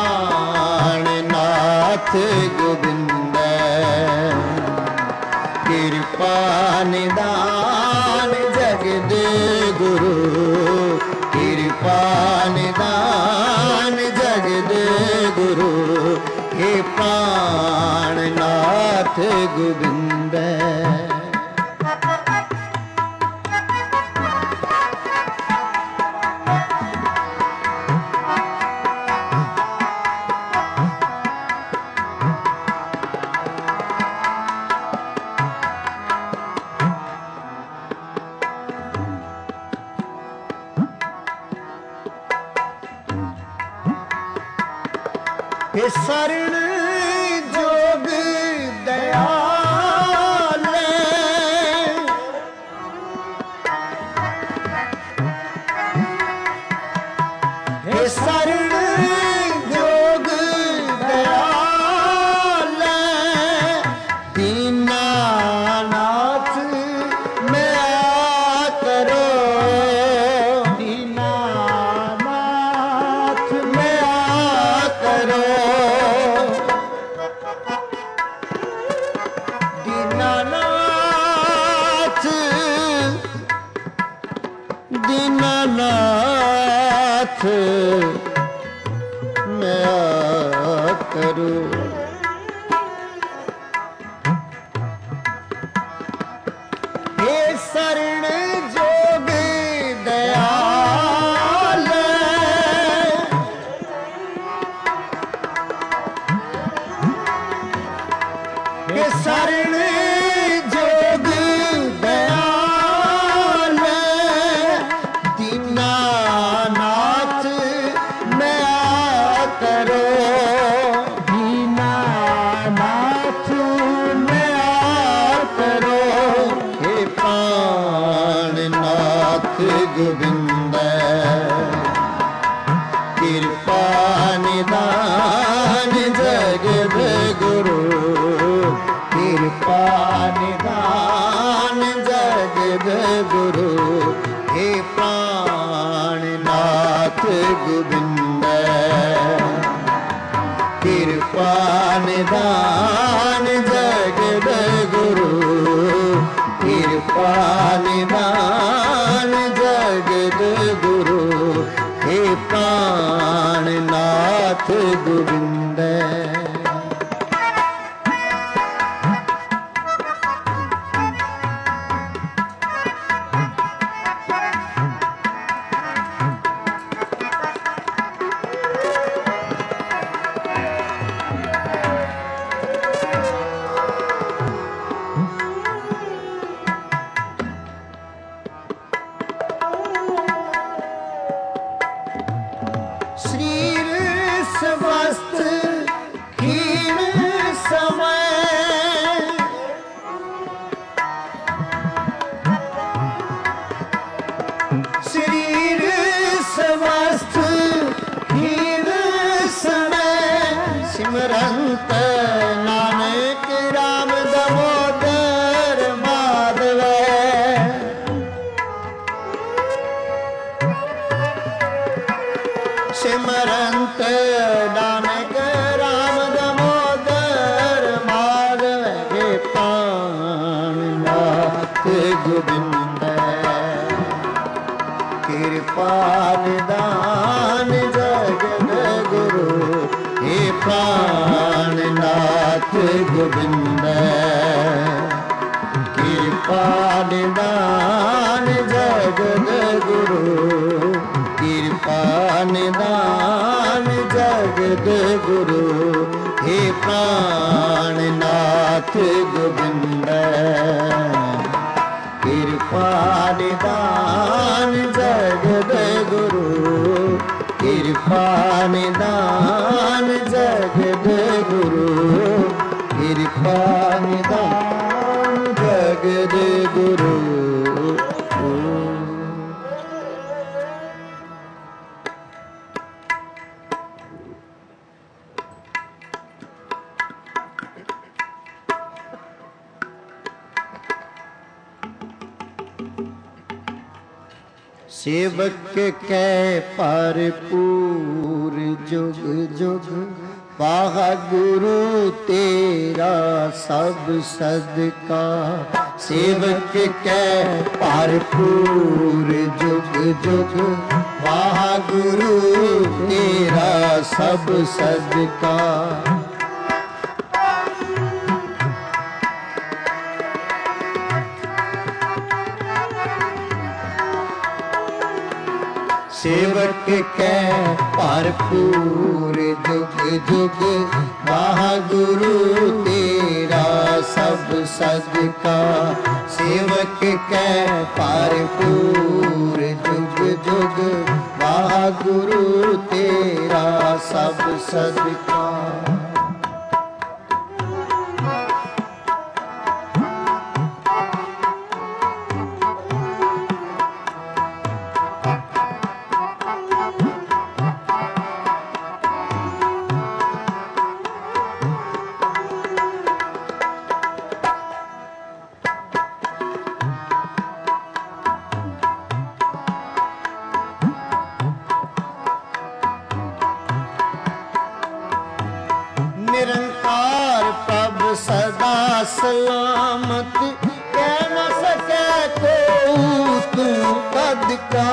प्राणनाथ गोविंद कृपा निदान जगद गुरु कृपा निदान जगद गुरु हे प्राणनाथ गोविंद हे शरण जोग दयाल हे शरण जोग दयाल दीनानाथ मैं करो दीनानाथ मैं करो दीनानाथ दीनानाथ मैं करूं हे शरण जोग दयाल हे शरण जोग दयाल दीनानाथ मैं करो दीनानाथ मैं करो हे प्राणनाथ गोविंद कृपा निदान जगद गुरु कृपा निदान जगद गुरु हे प्राणनाथ गोविंद कृपा निदान जगद गुरु कृपा निदान जगद गुरु हे प्राणनाथ गोविंद शरीर स्वस्थ हीन समय शरीर स्वस्थ हीन समय सिमरंत नानक राम दामोदर माधव सिमरंत नानक राम दामोदर माधव हे प्राणनाथ गोविंद कृपा निदान जगद गुरु हे प्राणनाथ गोविंद कृपा निदान जगद गुरु कृपा निदान जगद गुरु हे प्राणनाथ गोविंद कृपा निदान जगद गुरु कृपा निदान जगद गुरु कृपा निदान जगद जगद गुरु। सेवक कै भरपूर जुग जुग वाह गुरु तेरा सब सदका। सेवक कै भरपूर जुग जुग वाह गुरु तेरा सब सदका। सेवक कै भरपूर जुग जुग वाह गुरु तेरा सब सदका। सेवक कै भरपूर जुग जुग वाह गुरु तेरा सब सदका। निरंकार प्रभ सदा सलामत कह न सके को तू कद का।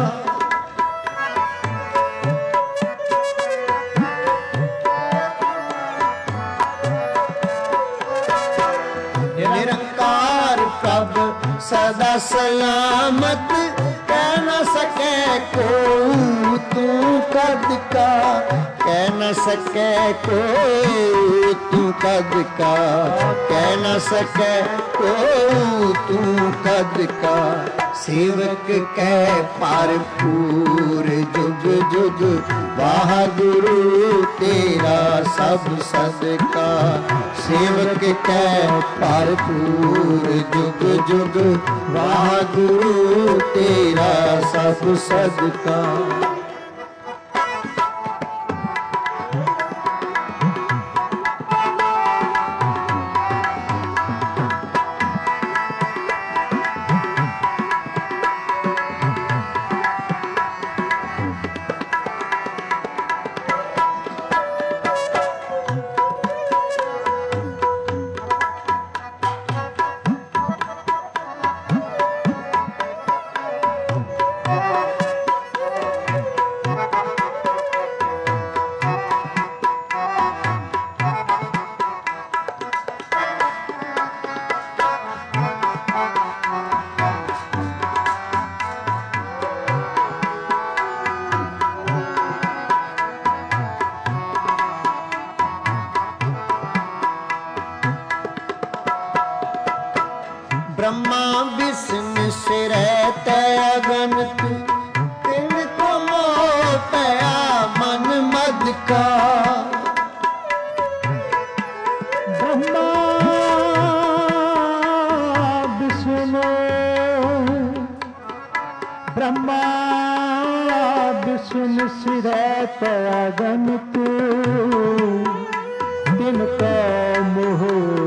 निरंकार प्रभ सदा सलामत कह न सके को तू कद का। कह न सके को तू कद का। कह न सके को तू कद का। सेवक कै भरपूर जुग जुग वाह गुरु तेरा सब सदका। सेवक कै भरपूर जुग जुग वाह गुरु तेरा सब सदका। ब्रह्मा विष्णु सिर अगणित तिनको मोह पया मन मद का। ब्रह्मा विष्णु सिर अगणित तिनको मोह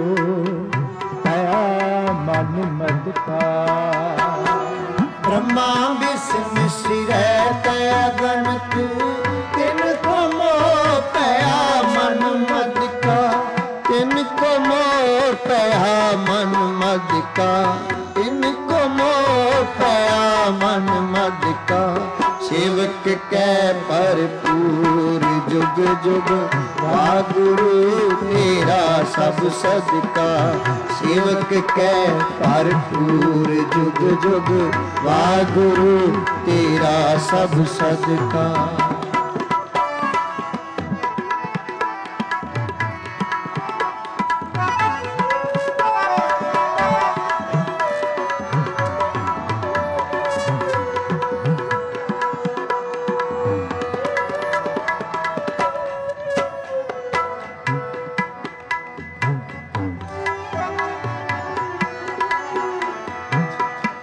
मन मद का। ब्रह्मा विष्णु सिर अगणित तिनको मोह पया मन मद का। तिनको मोह पया मन मद का। तिनको मोह पया मन मद का। सेवक कै भरपूर जुग जुग वाह गुरु तेरा सब सदका। सेवक कै भरपूर जुग जुग वाह गुरु तेरा सब सदका।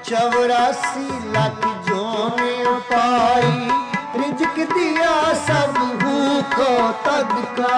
84 ਲੱਖ ਜੋਨੇ ਪਾਈ ਰਿਜਕ ਦਿਆ ਸਭ ਹੂੰ ਕੋ ਤਦ ਕਾ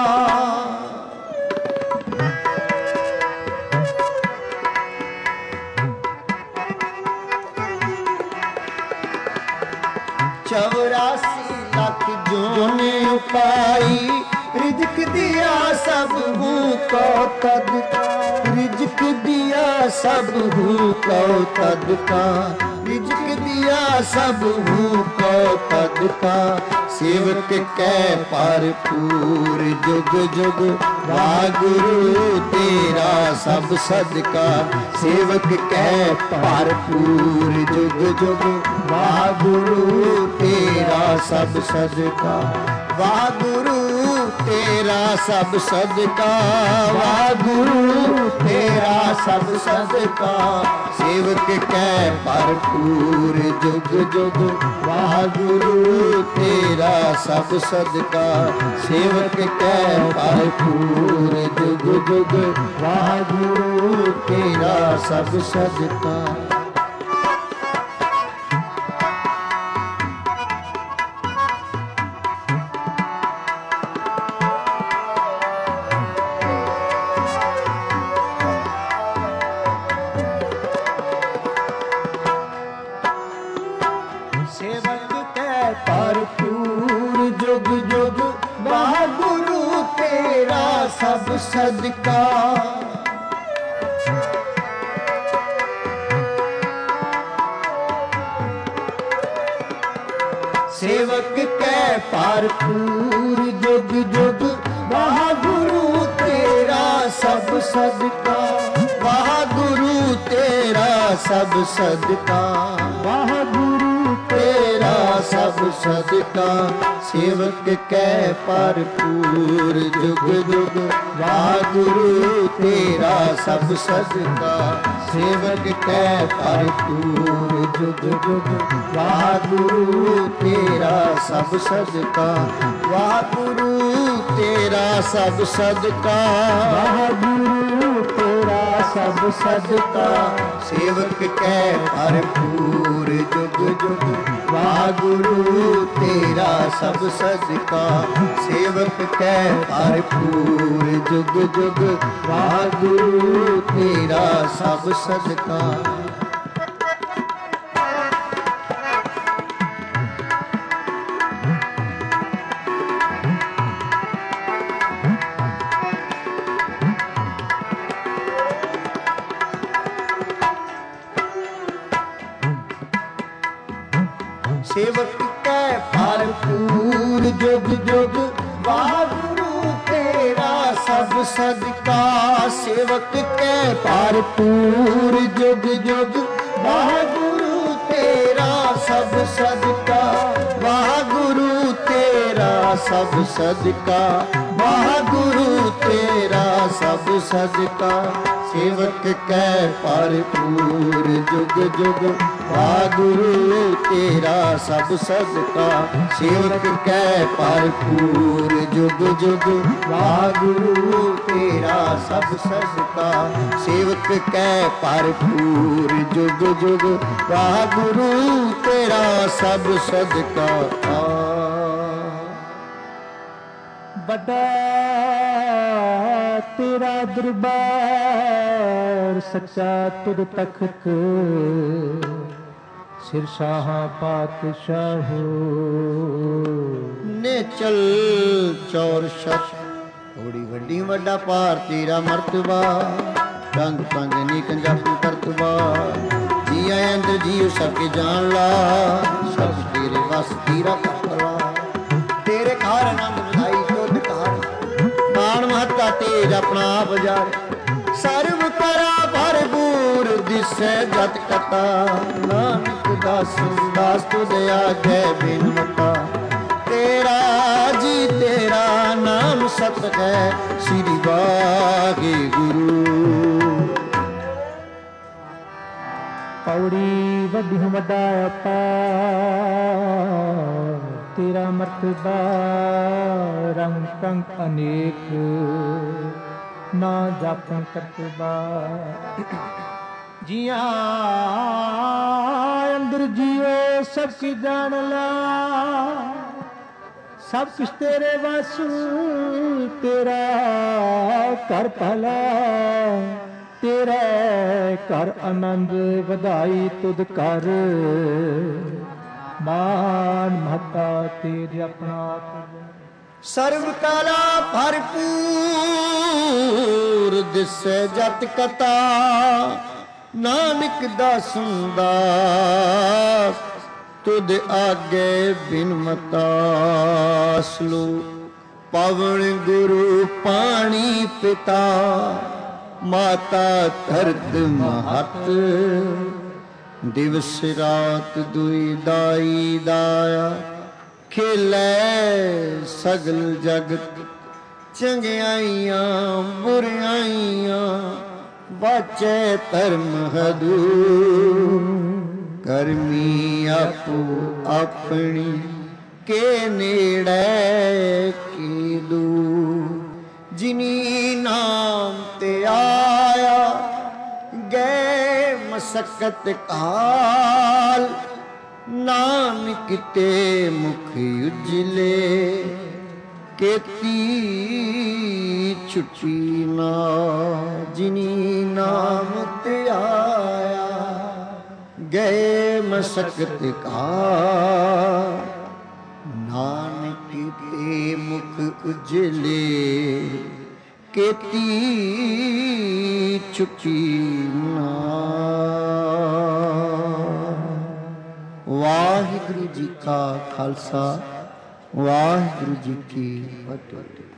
84 ਲੱਖ ਜੋਨੇ ਪਾਈ ਰਿਜਕ ਦਿਆ ਸਭ ਹੂੰ ਕੋ ਤਦ ਕਾ ਰਿਜਕ ਦਿਆ ਸਭ ਹੂੰ ਕੋ ਤਦ ਕਾ ਰਿਜਕ ਦਿਆ ਸਭ ਹੂੰ ਕੋ ਤਦ ਕਾ ਸੇਵਕ ਕੈ ਭਰਪੂਰ ਜੁਗ ਜੁਗ ਵਾਹਿਗੁਰੂ ਤੇਰਾ ਸਭ ਸਦਕਾ ਸੇਵਕ ਕੈ ਭਰਪੂਰ ਜੁਗ ਜੁਗ ਵਾਹਿਗੁਰੂ ਤੇਰਾ ਸਭ ਸਦਕਾ ਵਾਹਿਗੁਰੂ ਤੇਰਾ ਸਭ ਸਦਕਾ ਵਾਹਿਗੁਰੂ ਤੇਰਾ ਸਭ ਸਦਕਾ ਸੇਵਕ ਕੈ ਭਰਪੂਰ ਜੁਗ ਜੁਗ ਵਾਹਿਗੁਰੂ ਤੇਰਾ ਸਭ ਸਦਕਾ ਸੇਵਕ ਕੈ ਭਰਪੂਰ ਜੁਗ ਜੁਗ ਵਾਹਿਗੁਰੂ ਤੇਰਾ ਸਭ ਸਦਕਾ ਭਰਪੂਰ ਜੁਗ ਜੁਗ ਵਾਹਿਗੁਰੂ ਤੇਰਾ ਸਭ ਸਦਕਾ ਸੇਵਕ ਕੈ ਭਰਪੂਰ ਜੁਗ ਜੁਗ ਵਾਹਿਗੁਰੂ ਤੇਰਾ ਸਭ ਸਦਕਾ ਵਾਹਿਗੁਰੂ ਤੇਰਾ ਸਭ ਸਦਕਾ ਵਾਹਿਗੁਰੂ ਤੇਰਾ ਸਭ ਸਦਕਾ ਸੇਵਕ ਕੈ ਭਰਪੂਰ ਜੁਗ ਜੁਗ ਵਾਹਿਗੁਰੂ ਤੇਰਾ ਸਭ ਸਦਕਾ ਸੇਵਕ ਕੈ ਭਰਪੂਰ ਜੁਗ ਜੁਗ ਵਾਹਿਗੁਰੂ ਤੇਰਾ ਸਭ ਸਦਕਾ ਵਾਹਿਗੁਰੂ ਤੇਰਾ ਸਭ ਸਦਕਾ ਵਾਹਿਗੁਰੂ ਤੇਰਾ ਸਭ ਸਦਕਾ ਸੇਵਕ ਕੈ ਭਰਪੂਰ ਜੁਗ ਜੁਗ ਵਾਹਿਗੁਰੂ ਤੇਰਾ ਸਭ ਸਦਕਾ ਸੇਵਕ ਕੈ ਭਰਪੂਰ ਜੁਗ ਜੁਗ ਵਾਹਿਗੁਰੂ ਤੇਰਾ ਸਭ ਸਦਕਾ ਸੇਵਕ ਕੈ ਭਰਪੂਰ ਜੁਗ ਜੁਗ ਵਾਹਿਗੁਰੂ ਤੇਰਾ ਸਭ ਸਦਕਾ ਸੇਵਕ ਕੈ ਭਰਪੂਰ ਜੁਗ ਜੁਗ ਵਾਹਿਗੁਰੂ ਤੇਰਾ ਸਭ ਸਦਕਾ ਵਾਹਿਗੁਰੂ ਤੇਰਾ ਸਭ ਸਦਕਾ ਵਾਹਿਗੁਰੂ ਤੇਰਾ ਸਭ ਸਦਕਾ ਸੇਵਕ ਕੈ ਭਰਪੂਰ ਜੁਗ ਜੁਗ ਵਾਹਿਗੁਰੂ ਤੇਰਾ ਸਭ ਸਦਕਾ ਸੇਵਕ ਕੈ ਭਰਪੂਰ ਜੁਗ ਜੁਗ ਵਾਹਿਗੁਰੂ ਤੇਰਾ ਸਭ ਸਦਕਾ ਸੇਵਕ ਕੈ ਭਰਪੂਰ ਜੁਗ ਜੁਗ ਵਾਹਿਗੁਰੂ ਤੇਰਾ ਸਭ ਸਦਕਾ ਵੱਡਾ ਤੇਰਾ ਦਰਬਾਰ ਸੱਚਾ ਤੁਧ ਤਖਤ ਸਿਰ ਸ਼ਾਹ ਪਾਤਸ਼ਾਹੋ ਨੇ ਚਲ ਚੌਰ ਸ਼ਤ ਥੋੜੀ ਵੱਡੀ ਵੱਡਾ ਭਾਰ ਤੇਰਾ ਮਰਤਬਾ ਰੰਗ ਪੰਗ ਨੀ ਕੰਜਪ ਕਰਤਬਾ ਜੀ ਆਏ ਅੰਦਰ ਜੀਉ ਸਭ ਕੇ ਜਾਣ ਲਾ ਸਭ ਤੇਰੇ ਵਸ ਤੇਰਾ ਕਰਤਵਾ ਤੇਰੇ ਘਰ ਆਨੰਦ ਵਧਾਈ ਸ਼ੁੱਧ ਘਰ ਮਾਣ ਮਹੱਤਾ ਤੇਜ ਆਪਣਾ ਆਪ ਜਾਰੇ ਸਰਬ ਕਰਾ ਭਰਪੂਰ ਦਿਸੈ ਜਤ ਕਤਾ ਨਾਨਕ ਦਾਸ ਦਾਸ ਤੁਧ ਆਗੇ ਬਿਨ ਮਤਾ ਤੇਰਾ ਜੀ ਤੇਰਾ ਨਾਮ ਸਤ ਹੈ ਸ੍ਰੀ ਵਾਹਿਗੁਰੂ ਪੌੜੀ ਵੱਡੀ ਵੱਡਾ ਅਪਾਰ ਤੇਰਾ ਮਰਤਬਾ ਰੰਗ ਟੰਗ ਅਨੇਕ ਨਾ ਜਾਪਨ ਕਰਤਬਾ ਜੀਆਂ जियो सब की जान ला, सब कुछ तेरे वस, तेरा कर भला, तेरा कर आनंद वधाई तुद कर, मान महता तेरे अपना। सर्व काला भरपूर दिसै जत कथा, नानक दासन दास तुद आगे बिन मता। श्लोक पवन गुरु पानी पिता, माता धरत महत, दिवस रात दुई दाई दाया, खेलै सगल जगत चंगियाइयां बुराइयां, बाचे धर्म हदूर, करमी आपो अपनी के नेड़े की दूर। जिनी नाम ते आया गए मसकत काल, नानक ते मुख उजले, केती छुट्टी ना। जिनी नाम ते आया गए मसकत काल, नानक ते मुख उजले, केती छुट्टी ना। वाहिगुरु जी का खालसा, वाहिगुरु जी की फतेह।